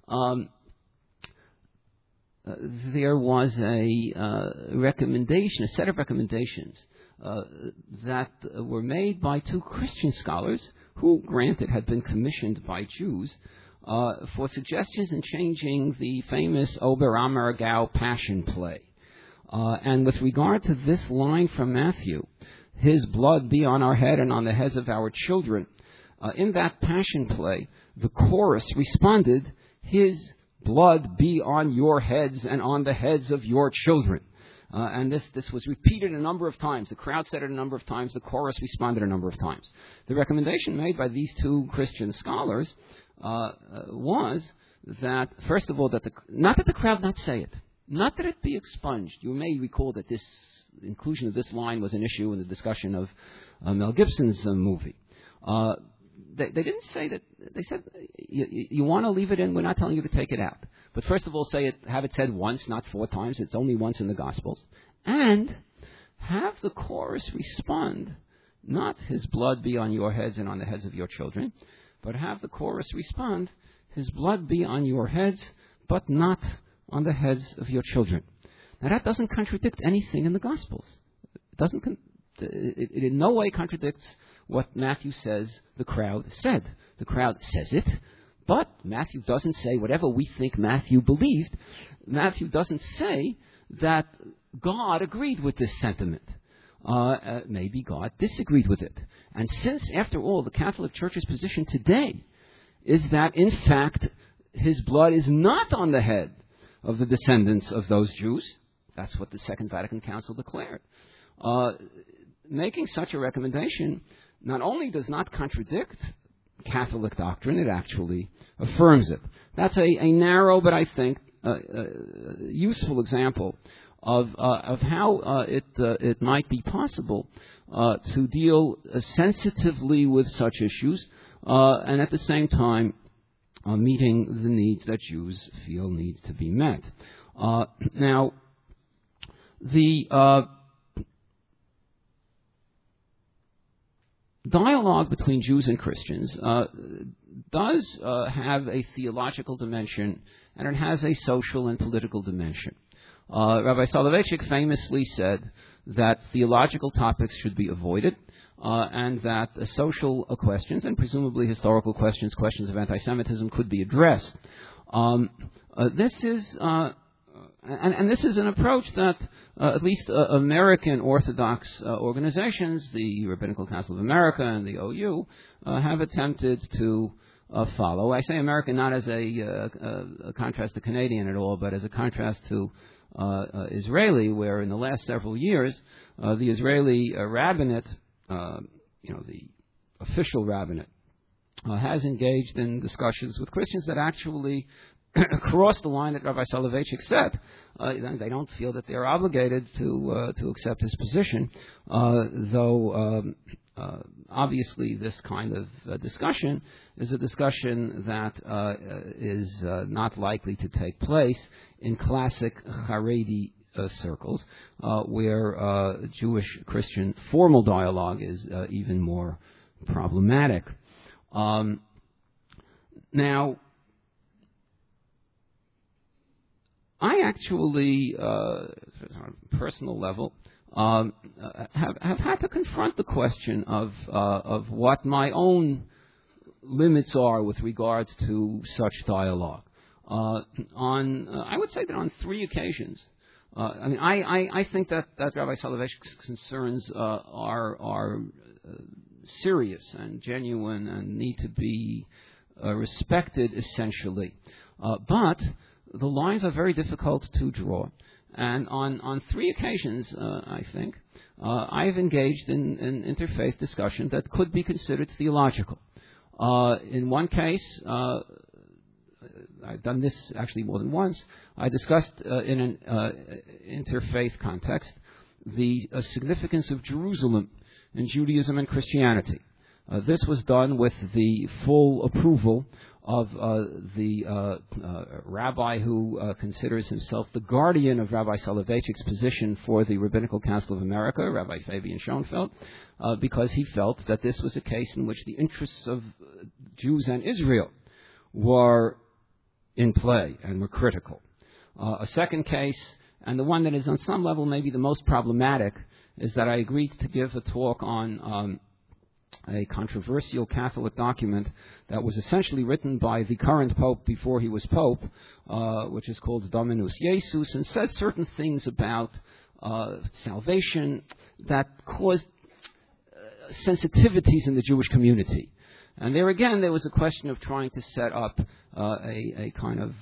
there was a set of recommendations that were made by two Christian scholars who, granted, had been commissioned by Jews for suggestions in changing the famous Ober Amar Gau Passion play. And with regard to this line from Matthew, "His blood be on our head and on the heads of our children," in that Passion play, the chorus responded, "His blood be on your heads and on the heads of your children." And this was repeated a number of times. The crowd said it a number of times. The chorus responded a number of times. The recommendation made by these two Christian scholars was that, first of all, not that the crowd not say it, not that it be expunged. You may recall that this inclusion of this line was an issue in the discussion of Mel Gibson's movie. They didn't say that. They said, you want to leave it in, we're not telling you to take it out. But first of all, have it said once, not 4 times. It's only once in the Gospels. And have the chorus respond, not "His blood be on your heads and on the heads of your children," but have the chorus respond, "His blood be on your heads, but not on the heads of your children." Now, that doesn't contradict anything in the Gospels. It in no way contradicts what Matthew says the crowd said. The crowd says it, but Matthew doesn't say whatever we think Matthew believed. Matthew doesn't say that God agreed with this sentiment. Maybe God disagreed with it. And since, after all, the Catholic Church's position today is that, in fact, his blood is not on the head of the descendants of those Jews, that's what the Second Vatican Council declared. Making such a recommendation not only does not contradict Catholic doctrine, it actually affirms it. That's a narrow, but I think useful example of how it might be possible to deal sensitively with such issues, and at the same time meeting the needs that Jews feel need to be met. Now, the dialogue between Jews and Christians does have a theological dimension, and it has a social and political dimension. Rabbi Soloveitchik famously said that theological topics should be avoided, and that social questions, and presumably historical questions of anti-Semitism, could be addressed. This is an approach that at least American Orthodox organizations, the Rabbinical Council of America and the OU, have attempted to follow. I say American not as a contrast to Canadian at all, but as a contrast to Israeli, where in the last several years the Israeli rabbinate, the official rabbinate, has engaged in discussions with Christians that actually cross the line that Rabbi Soloveitchik said. They don't feel that they're obligated to accept his position, though obviously this kind of discussion is a discussion that is not likely to take place in classic Haredi circles, where Jewish-Christian formal dialogue is even more problematic. Now, I actually, on a personal level, have had to confront the question of what my own limits are with regards to such dialogue. I would say that on 3 occasions. I think that Rabbi Soloveitchik's concerns are serious and genuine and need to be respected essentially. But the lines are very difficult to draw. And on 3 occasions, I think, I've engaged in interfaith discussion that could be considered theological. In one case, I've done this actually more than once, I discussed in an interfaith context the significance of Jerusalem in Judaism and Christianity. This was done with the full approval of the rabbi who considers himself the guardian of Rabbi Soloveitchik's position for the Rabbinical Council of America, Rabbi Fabian Schoenfeld, because he felt that this was a case in which the interests of Jews and Israel were in play and were critical. A second case, and the one that is on some level maybe the most problematic, is that I agreed to give a talk on a controversial Catholic document that was essentially written by the current Pope before he was Pope, which is called Dominus Jesus, and said certain things about salvation that caused sensitivities in the Jewish community. And there again, there was a question of trying to set up a kind of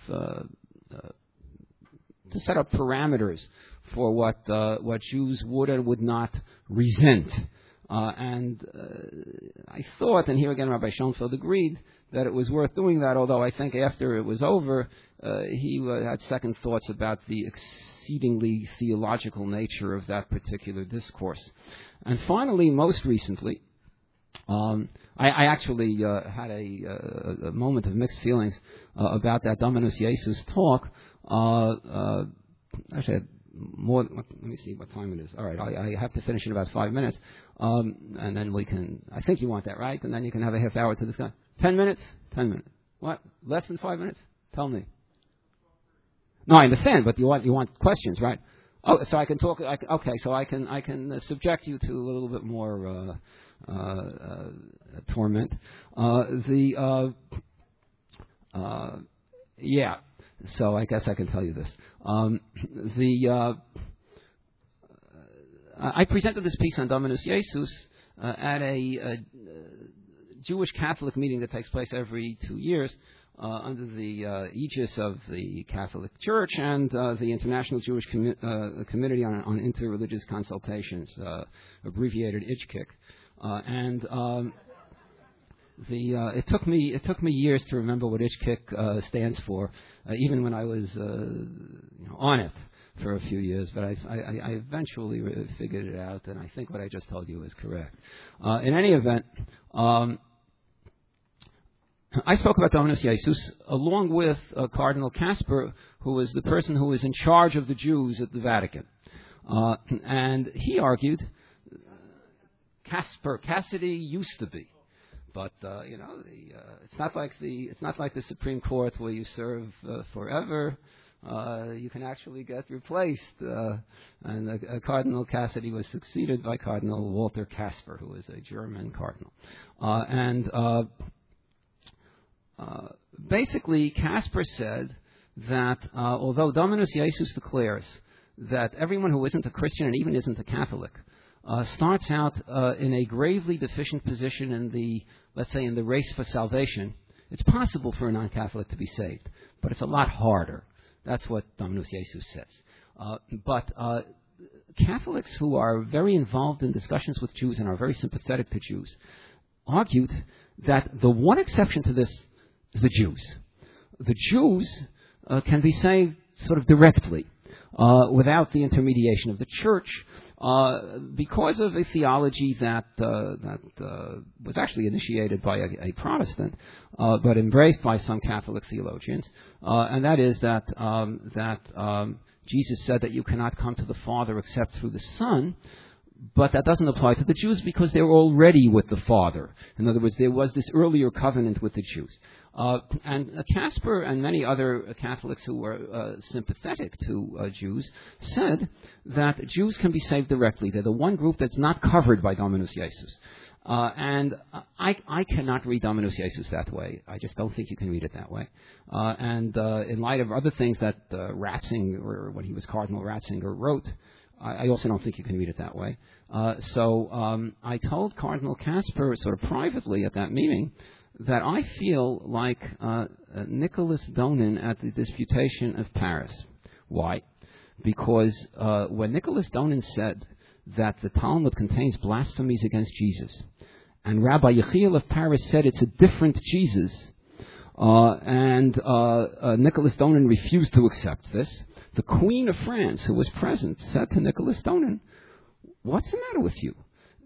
to set up parameters for what Jews would and would not resent. And I thought, and here again Rabbi Schoenfeld agreed, that it was worth doing that, although I think after it was over, he had second thoughts about the exceedingly theological nature of that particular discourse. And finally, most recently, I actually had a moment of mixed feelings about that Dominus Jesus talk. Actually, I had more. Let me see what time it is. All right, I have to finish in about 5 minutes, and then we can. I think you want that, right? And then you can have a half hour to discuss. 10 minutes? 10 minutes. What? Less than 5 minutes? Tell me. No, I understand, but you want questions, right? Oh, so I can talk. Okay, so I can subject you to a little bit more torment. Yeah. So I guess I can tell you this. I presented this piece on Dominus Jesus at a Jewish Catholic meeting that takes place every 2 years under the aegis of the Catholic Church and the International Jewish Committee on Interreligious Consultations, abbreviated IJCIC. It took me years to remember what IJCIC stands for, even when I was on it for a few years. But I eventually figured it out, and I think what I just told you is correct. In any event, I spoke about Dominus Jesus along with Cardinal Casper, who was the person who was in charge of the Jews at the Vatican, and he argued Cassidy used to be. But it's not like the Supreme Court where you serve forever. You can actually get replaced. And Cardinal Cassidy was succeeded by Cardinal Walter Casper, who was a German cardinal. Basically, Casper said that although Dominus Jesus declares that everyone who isn't a Christian and even isn't a Catholic starts out in a gravely deficient position in the race for salvation, it's possible for a non-Catholic to be saved, but it's a lot harder. That's what Dominus Jesus says. But Catholics who are very involved in discussions with Jews and are very sympathetic to Jews argued that the one exception to this is the Jews. The Jews can be saved sort of directly, without the intermediation of the Church, because of a theology that was actually initiated by a Protestant, but embraced by some Catholic theologians, and that is that Jesus said that you cannot come to the Father except through the Son, but that doesn't apply to the Jews because they were already with the Father. In other words, there was this earlier covenant with the Jews. And Casper and many other Catholics who were sympathetic to Jews said that Jews can be saved directly. They're the one group that's not covered by Dominus Jesus. And I cannot read Dominus Jesus that way. I just don't think you can read it that way. And in light of other things that Ratzinger, when he was Cardinal Ratzinger, wrote, I also don't think you can read it that way. So I told Cardinal Casper sort of privately at that meeting that I feel like Nicholas Donin at the Disputation of Paris. Why? Because when Nicholas Donin said that the Talmud contains blasphemies against Jesus, and Rabbi Yechiel of Paris said it's a different Jesus, and Nicholas Donin refused to accept this, the Queen of France, who was present, said to Nicholas Donin, "What's the matter with you?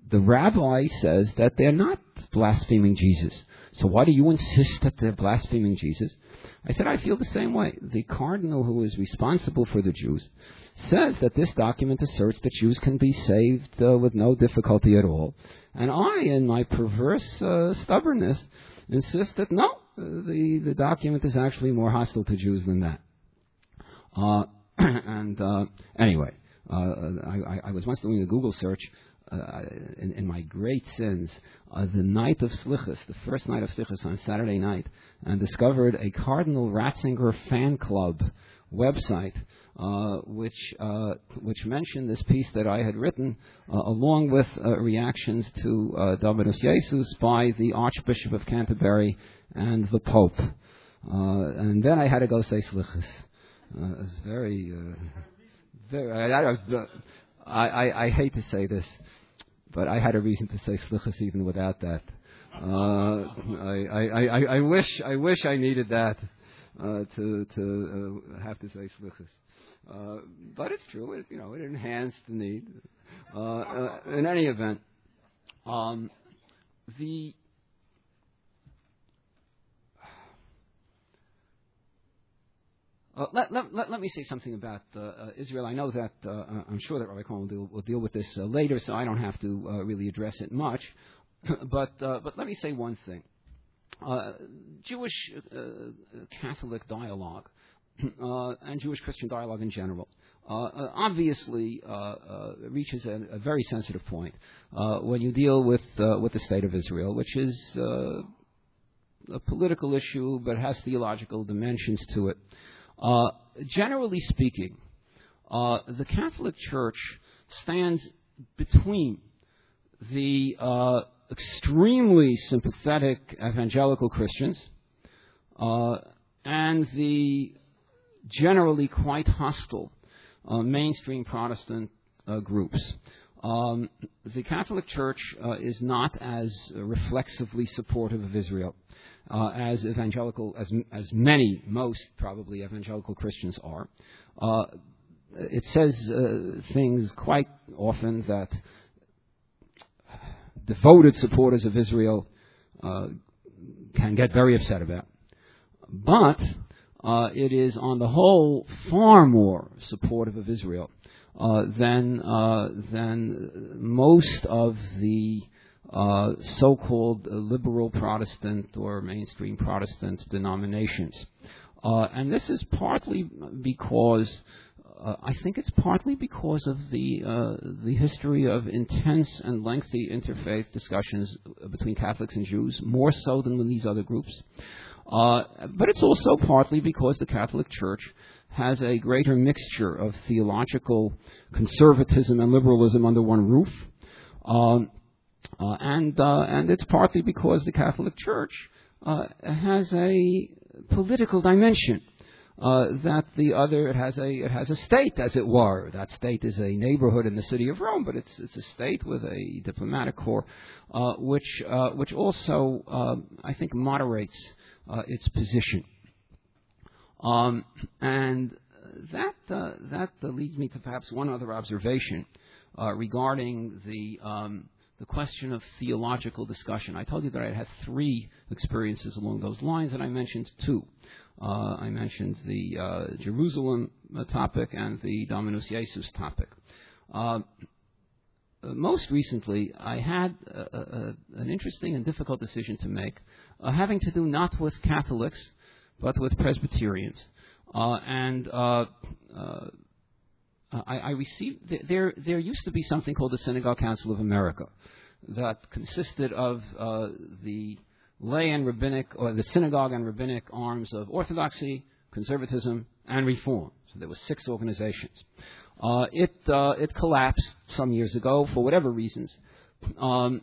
the rabbi says that they're not blaspheming Jesus. So why do you insist that they're blaspheming Jesus? I said, I feel the same way. The cardinal who is responsible for the Jews says that this document asserts that Jews can be saved with no difficulty at all. And I, in my perverse stubbornness, insist that no, the document is actually more hostile to Jews than that. Anyway, I was once doing a Google search in my great sins, the night of Slichus, the first night of Slichus on Saturday night, and discovered a Cardinal Ratzinger fan club website, which mentioned this piece that I had written, along with reactions to Dominus Jesus by the Archbishop of Canterbury and the Pope. And then I had to go say Slichus. It was very. I hate to say this, but I had a reason to say Slichus even without that. I wish I needed that to have to say Slichus. But it's true. It enhanced the need. In any event, Let me say something about Israel. I know that I'm sure that Rabbi Cohen will deal with this later, so I don't have to really address it much. But let me say one thing: Jewish Catholic dialogue and Jewish Christian dialogue in general obviously reaches a very sensitive point when you deal with the state of Israel, which is a political issue but has theological dimensions to it. Generally speaking, the Catholic Church stands between the extremely sympathetic evangelical Christians and the generally quite hostile mainstream Protestant groups. The Catholic Church is not as reflexively supportive of Israel as most probably evangelical Christians are. It says things quite often that devoted supporters of Israel can get very upset about. But it is on the whole far more supportive of Israel than most of the so-called liberal Protestant or mainstream Protestant denominations. And this is partly because, I think it's partly because of the history of intense and lengthy interfaith discussions between Catholics and Jews, more so than with these other groups. But it's also partly because the Catholic Church has a greater mixture of theological conservatism and liberalism under one roof. And it's partly because the Catholic Church has a political dimension that the other. It has a state, as it were. That state is a neighborhood in the city of Rome, but it's a state with a diplomatic corps, which also I think moderates its position. And that leads me to perhaps one other observation regarding the question of theological discussion. I told you that I had 3 experiences along those lines, and I mentioned 2. I mentioned the Jerusalem topic and the Dominus Jesus topic. Most recently, I had an interesting and difficult decision to make, having to do not with Catholics, but with Presbyterians. I received there used to be something called the Synagogue Council of America that consisted of the lay and rabbinic, or the synagogue and rabbinic arms of Orthodoxy, conservatism, and Reform. So there were 6 organizations. It collapsed some years ago for whatever reasons, and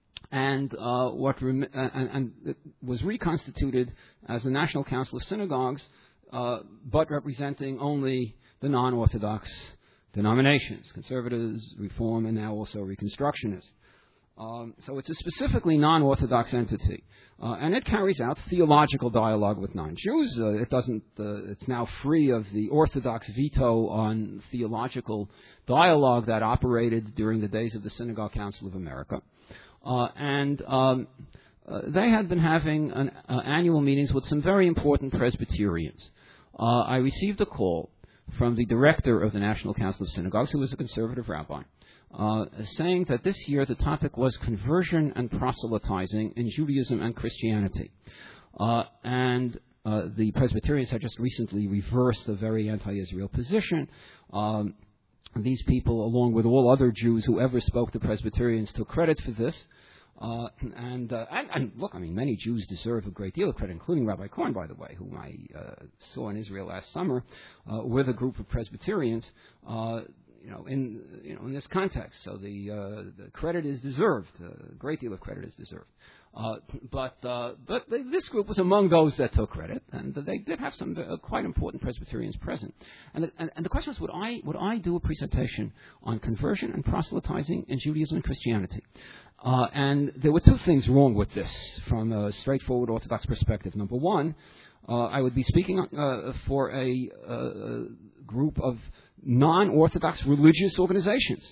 it was reconstituted as the National Council of Synagogues, but representing only the non-Orthodox denominations, conservatives, Reform, and now also Reconstructionists. So it's a specifically non-Orthodox entity, and it carries out theological dialogue with non-Jews. It's now free of the Orthodox veto on theological dialogue that operated during the days of the Synagogue Council of America. They had been having annual meetings with some very important Presbyterians. I received a call from the director of the National Council of Synagogues, who was a conservative rabbi, saying that this year the topic was conversion and proselytizing in Judaism and Christianity. The Presbyterians had just recently reversed a very anti-Israel position. These people, along with all other Jews who ever spoke to Presbyterians, took credit for this. And look, I mean, many Jews deserve a great deal of credit, including Rabbi Korn, by the way, whom I saw in Israel last summer with a group of Presbyterians. In this context, so the credit is deserved. A great deal of credit is deserved. But this group was among those that took credit, and they did have some quite important Presbyterians present. And the question was, would I do a presentation on conversion and proselytizing in Judaism and Christianity? And there were two things wrong with this from a straightforward Orthodox perspective. Number one, I would be speaking for a group of non-Orthodox religious organizations.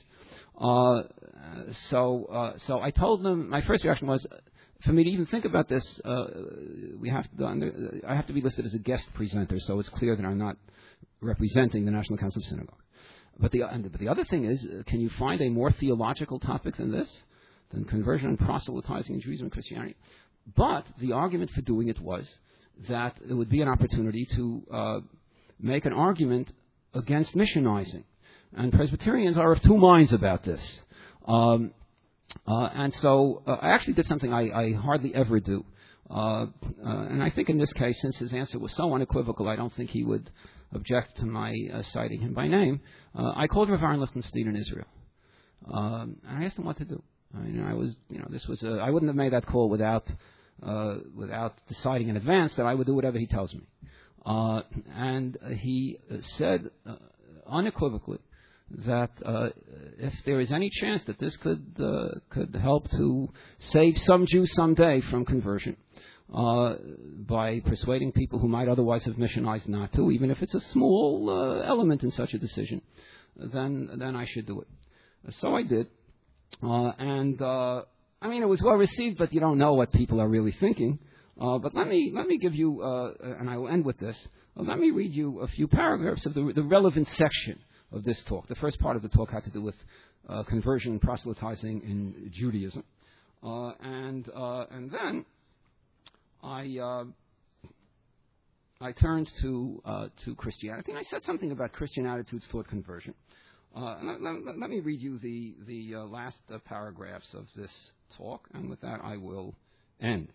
So I told them, my first reaction was, for me to even think about this, I have to be listed as a guest presenter, so it's clear that I'm not representing the National Council of Synagogues. But the other thing is, can you find a more theological topic than this, than conversion and proselytizing in Judaism and Christianity? But the argument for doing it was that it would be an opportunity to make an argument against missionizing. And Presbyterians are of two minds about this. And so I actually did something I hardly ever do. And I think in this case, since his answer was so unequivocal, I don't think he would object to my citing him by name. I called Rav Aaron Lichtenstein in Israel. And I asked him what to do. I mean, I wouldn't have made that call without deciding in advance that I would do whatever he tells me. And he said unequivocally that if there is any chance that this could help to save some Jews someday from conversion by persuading people who might otherwise have missionized not to, even if it's a small element in such a decision, then I should do it. So I did. I mean, it was well received, but you don't know what people are really thinking. But let me give you, and I will end with this. Let me read you a few paragraphs of the relevant section of this talk. The first part of the talk had to do with conversion and proselytizing in Judaism, and then I turned to Christianity, and I said something about Christian attitudes toward conversion. Let me read you the last paragraphs of this talk, and with that I will end.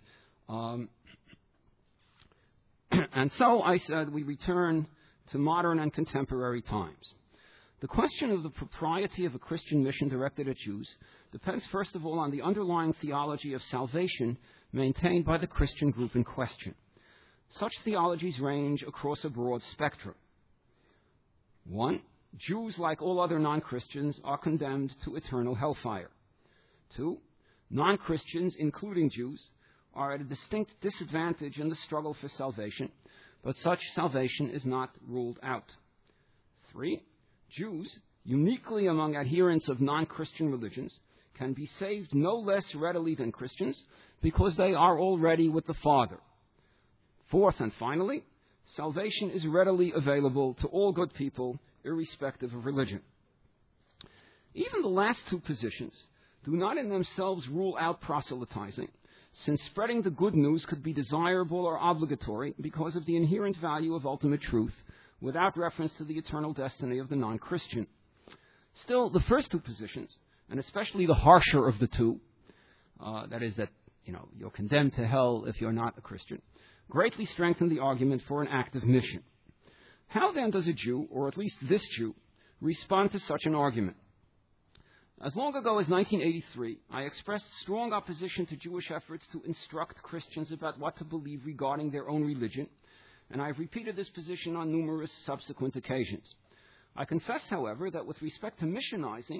And so I said we return to modern and contemporary times. The question of the propriety of a Christian mission directed at Jews depends first of all on the underlying theology of salvation maintained by the Christian group in question. Such theologies range across a broad spectrum. 1. Jews, like all other non-Christians, are condemned to eternal hellfire. 2. Non-Christians, including Jews, are at a distinct disadvantage in the struggle for salvation, but such salvation is not ruled out. 3. Jews, uniquely among adherents of non-Christian religions, can be saved no less readily than Christians because they are already with the Father. 4th and finally, salvation is readily available to all good people, irrespective of religion. Even the last two positions do not in themselves rule out proselytizing, since spreading the good news could be desirable or obligatory because of the inherent value of ultimate truth, without reference to the eternal destiny of the non-Christian. Still, the first two positions, and especially the harsher of the two, that is that you're condemned to hell if you're not a Christian, greatly strengthen the argument for an active mission. How then does a Jew, or at least this Jew, respond to such an argument? As long ago as 1983, I expressed strong opposition to Jewish efforts to instruct Christians about what to believe regarding their own religion, and I've repeated this position on numerous subsequent occasions. I confess, however, that with respect to missionizing,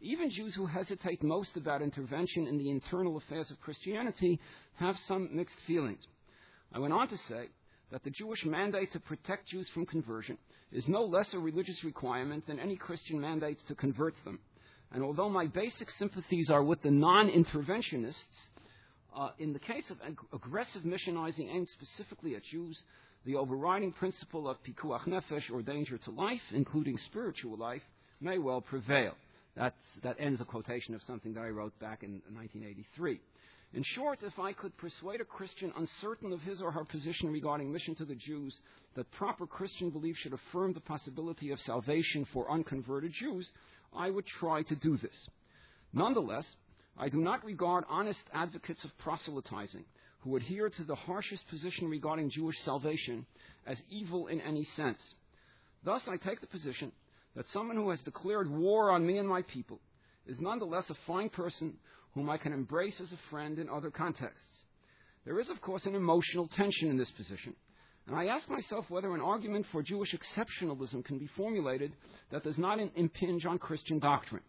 Even Jews who hesitate most about intervention in the internal affairs of Christianity have some mixed feelings. I went on to say that the Jewish mandate to protect Jews from conversion is no less a religious requirement than any Christian mandate to convert them. And although my basic sympathies are with the non-interventionists, in the case of aggressive missionizing aimed specifically at Jews, the overriding principle of pikuach nefesh, or danger to life, including spiritual life, may well prevail. That ends the quotation of something that I wrote back in 1983. In short, if I could persuade a Christian uncertain of his or her position regarding mission to the Jews that proper Christian belief should affirm the possibility of salvation for unconverted Jews, I would try to do this. Nonetheless, I do not regard honest advocates of proselytizing who adhere to the harshest position regarding Jewish salvation as evil in any sense. Thus, I take the position that someone who has declared war on me and my people is nonetheless a fine person whom I can embrace as a friend in other contexts. There is, of course, an emotional tension in this position, and I ask myself whether an argument for Jewish exceptionalism can be formulated that does not impinge on Christian doctrine.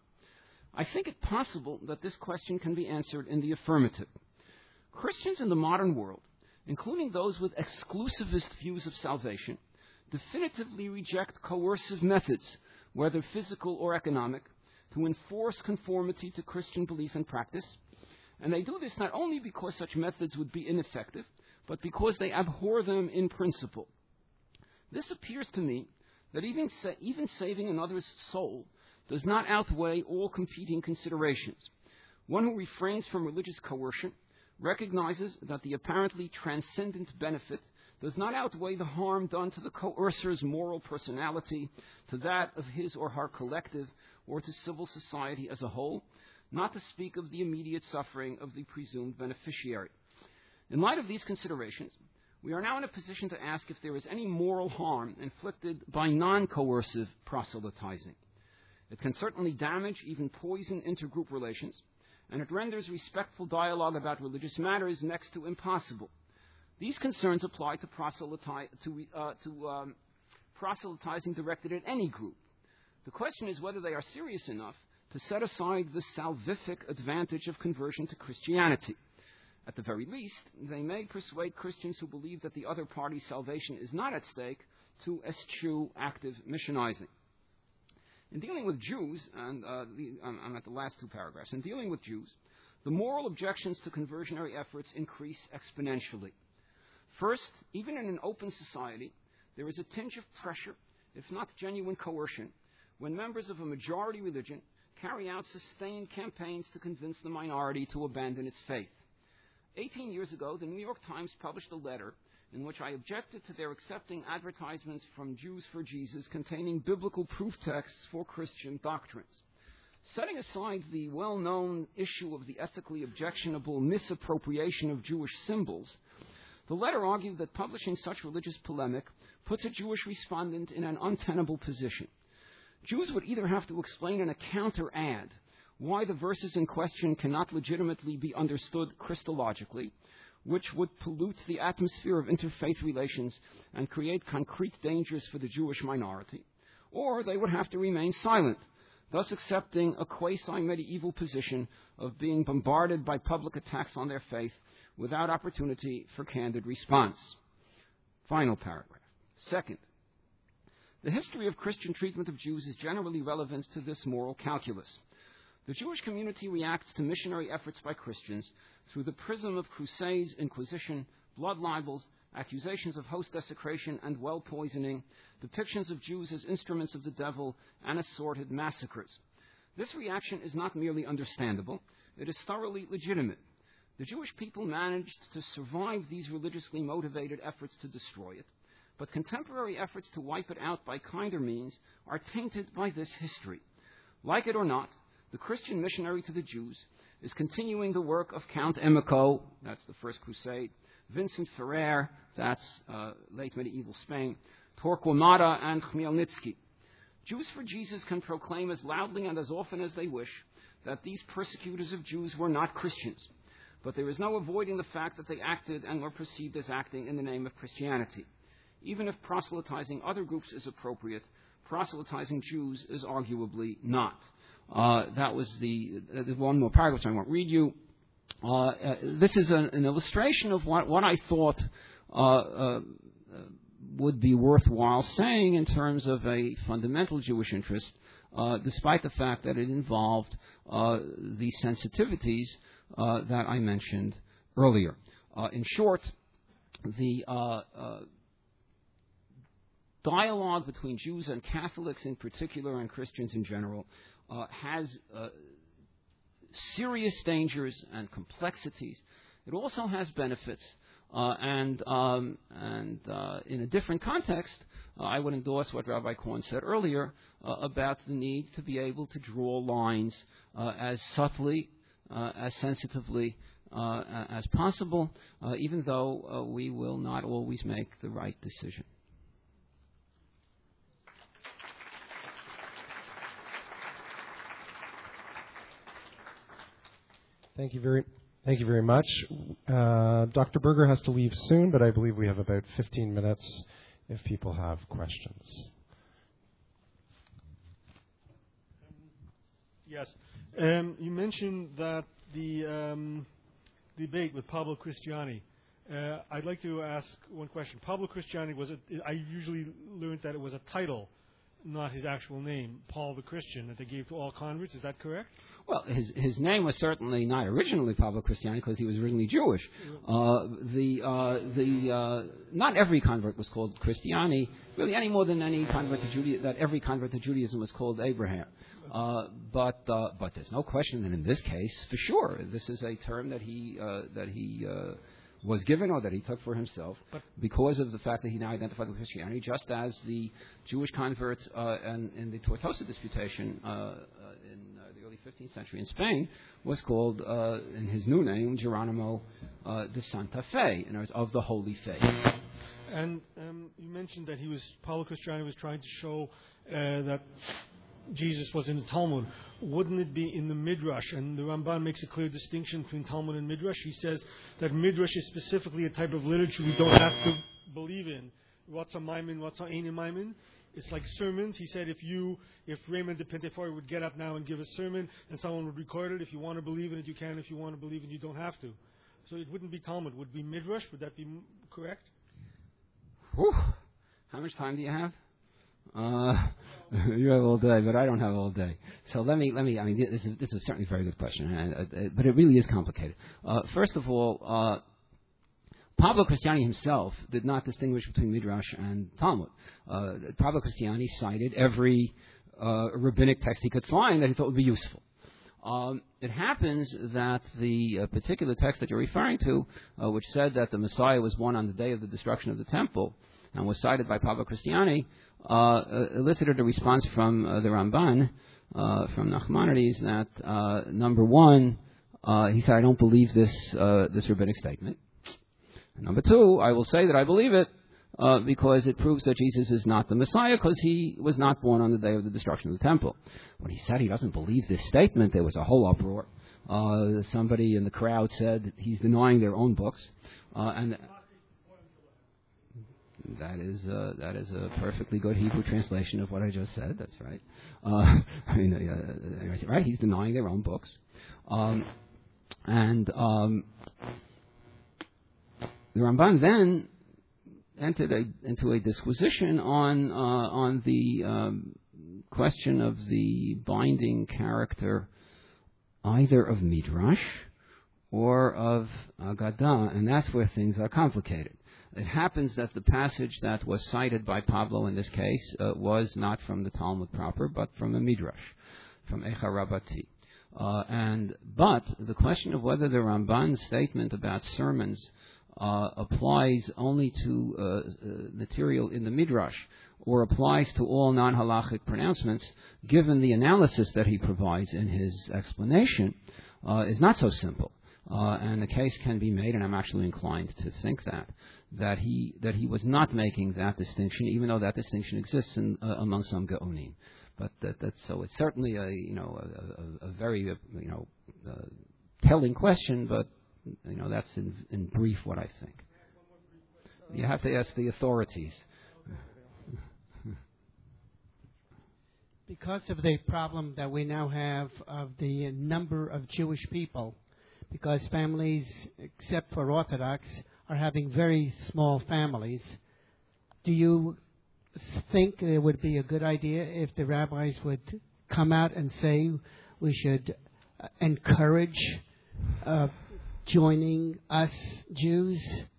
I think it possible that this question can be answered in the affirmative. Christians in the modern world, including those with exclusivist views of salvation, definitively reject coercive methods, whether physical or economic, to enforce conformity to Christian belief and practice. And they do this not only because such methods would be ineffective, but because they abhor them in principle. This appears to me that even saving another's soul does not outweigh all competing considerations. One who refrains from religious coercion recognizes that the apparently transcendent benefit does not outweigh the harm done to the coercer's moral personality, to that of his or her collective, or to civil society as a whole, not to speak of the immediate suffering of the presumed beneficiary. In light of these considerations, we are now in a position to ask if there is any moral harm inflicted by non-coercive proselytizing. It can certainly damage, even poison, intergroup relations, and it renders respectful dialogue about religious matters next to impossible. These concerns apply to proselytizing directed at any group. The question is whether they are serious enough to set aside the salvific advantage of conversion to Christianity. At the very least, they may persuade Christians who believe that the other party's salvation is not at stake to eschew active missionizing. In dealing with Jews, and I'm at the last two paragraphs, in dealing with Jews, the moral objections to conversionary efforts increase exponentially. First, even in an open society, there is a tinge of pressure, if not genuine coercion, when members of a majority religion carry out sustained campaigns to convince the minority to abandon its faith. 18 years ago, the New York Times published a letter in which I objected to their accepting advertisements from Jews for Jesus containing biblical proof texts for Christian doctrines. Setting aside the well-known issue of the ethically objectionable misappropriation of Jewish symbols, the letter argued that publishing such religious polemic puts a Jewish respondent in an untenable position. Jews would either have to explain in a counter-ad why the verses in question cannot legitimately be understood Christologically, which would pollute the atmosphere of interfaith relations and create concrete dangers for the Jewish minority, or they would have to remain silent, thus accepting a quasi-medieval position of being bombarded by public attacks on their faith without opportunity for candid response. Final paragraph. Second, the history of Christian treatment of Jews is generally relevant to this moral calculus. The Jewish community reacts to missionary efforts by Christians through the prism of crusades, inquisition, blood libels, accusations of host desecration and well poisoning, depictions of Jews as instruments of the devil, and assorted massacres. This reaction is not merely understandable, it is thoroughly legitimate. The Jewish people managed to survive these religiously motivated efforts to destroy it, but contemporary efforts to wipe it out by kinder means are tainted by this history. Like it or not, the Christian missionary to the Jews is continuing the work of Count Emico, that's the First Crusade, Vincent Ferrer, that's late medieval Spain, Torquemada, and Khmelnytsky. Jews for Jesus can proclaim as loudly and as often as they wish that these persecutors of Jews were not Christians, but there is no avoiding the fact that they acted and were perceived as acting in the name of Christianity. Even if proselytizing other groups is appropriate, proselytizing Jews is arguably not. That was the one more paragraph, so I won't read you. This is an illustration of what I thought would be worthwhile saying in terms of a fundamental Jewish interest, despite the fact that it involved the sensitivities that I mentioned earlier. In short, the dialogue between Jews and Catholics in particular and Christians in general has serious dangers and complexities. It also has benefits, and in a different context, I would endorse what Rabbi Korn said earlier about the need to be able to draw lines as subtly, as sensitively as possible, even though we will not always make the right decision. Thank you very much. Dr. Berger has to leave soon, but I believe we have about 15 minutes if people have questions. Yes. You mentioned that the debate with Pablo Cristiani. I'd like to ask one question. Pablo Cristiani, I usually learned that it was a title, not his actual name, Paul the Christian, that they gave to all converts. Is that correct? Well, his name was certainly not originally Pablo Cristiani because he was originally Jewish. Not every convert was called Cristiani, really any more than any convert to Judaism, that every convert to Judaism was called Abraham. But there's no question that in this case, for sure, this is a term that he was given or that he took for himself because of the fact that he now identified with Christianity, just as the Jewish converts in the Tortosa disputation in the early 15th century in Spain was called, in his new name, Geronimo de Santa Fe, in other words, of the Holy Faith. And you mentioned that Pablo Cristiani was trying to show that Jesus was in the Talmud. Wouldn't it be in the Midrash? And the Ramban makes a clear distinction between Talmud and Midrash. He says that Midrash is specifically a type of literature we don't have to believe in. What's a Maimin, what's a Ein Maimin? It's like sermons. He said if Raymond de Pentefori would get up now and give a sermon and someone would record it, if you want to believe in it, you can. If you want to believe in it, you don't have to. So it wouldn't be Talmud. It would be Midrash. Would that be correct? Whew. How much time do you have? You have all day, but I don't have all day. So let me. I mean, this is certainly a very good question, but it really is complicated. First of all, Pablo Cristiani himself did not distinguish between Midrash and Talmud. Pablo Cristiani cited every rabbinic text he could find that he thought would be useful. It happens that the particular text that you're referring to, which said that the Messiah was born on the day of the destruction of the temple, and was cited by Pablo Cristiani, elicited a response from the Ramban, from Nachmanides, that number one, he said, I don't believe this rabbinic statement. And number two, I will say that I believe it because it proves that Jesus is not the Messiah because he was not born on the day of the destruction of the temple. When he said he doesn't believe this statement, there was a whole uproar. Somebody in the crowd said he's denying their own books, and that is a perfectly good Hebrew translation of what I just said. That's right. Right? He's denying their own books, and the Ramban then entered into a disquisition on the question of the binding character either of Midrash or of Agadah, and that's where things are complicated. It happens that the passage that was cited by Pablo in this case was not from the Talmud proper, but from a Midrash, from Eicha Rabbati. But the question of whether the Ramban's statement about sermons applies only to material in the Midrash or applies to all non-halachic pronouncements, given the analysis that he provides in his explanation, is not so simple. And the case can be made, and I'm actually inclined to think that he was not making that distinction, even though that distinction exists among some Gaonim. But so it's certainly a very telling question. But that's in brief what I think. You have to ask the authorities. Because of the problem that we now have of the number of Jewish people, because families, except for Orthodox, are having very small families, do you think it would be a good idea if the rabbis would come out and say we should encourage joining us Jews?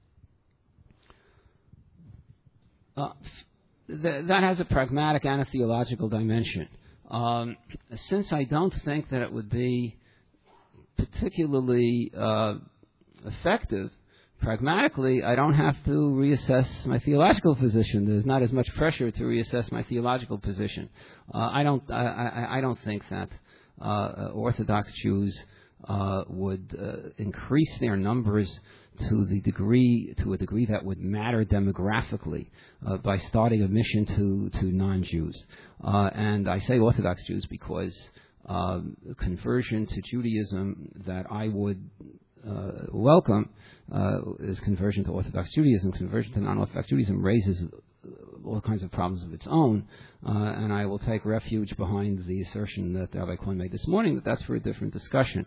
That has a pragmatic and a theological dimension. Since I don't think that it would be particularly effective, pragmatically, I don't have to reassess my theological position. There's not as much pressure to reassess my theological position. I don't think that Orthodox Jews would increase their numbers to a degree that would matter demographically by starting a mission to non-Jews. And I say Orthodox Jews because conversion to Judaism that I would welcome is conversion to Orthodox Judaism. Conversion to non-Orthodox Judaism raises all kinds of problems of its own, and I will take refuge behind the assertion that Rabbi Cohen made this morning that that's for a different discussion.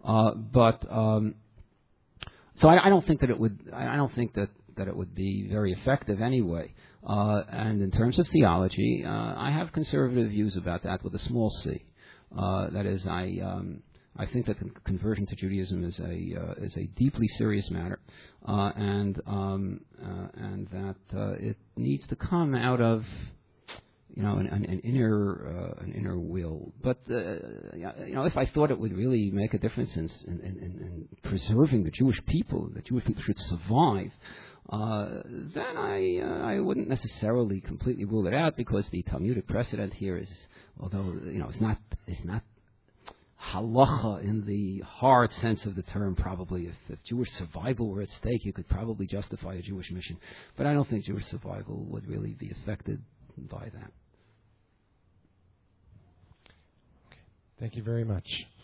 So I don't think that it would. I don't think that it would be very effective anyway. And in terms of theology, I have conservative views about that with a small c. That is, I think that conversion to Judaism is a deeply serious matter, and that it needs to come out of an inner will. But if I thought it would really make a difference in preserving the Jewish people, the Jewish people should survive, then I wouldn't necessarily completely rule it out, because the Talmudic precedent here is, although it's not halacha in the hard sense of the term. Probably, if Jewish survival were at stake, you could probably justify a Jewish mission. But I don't think Jewish survival would really be affected by that. Thank you very much.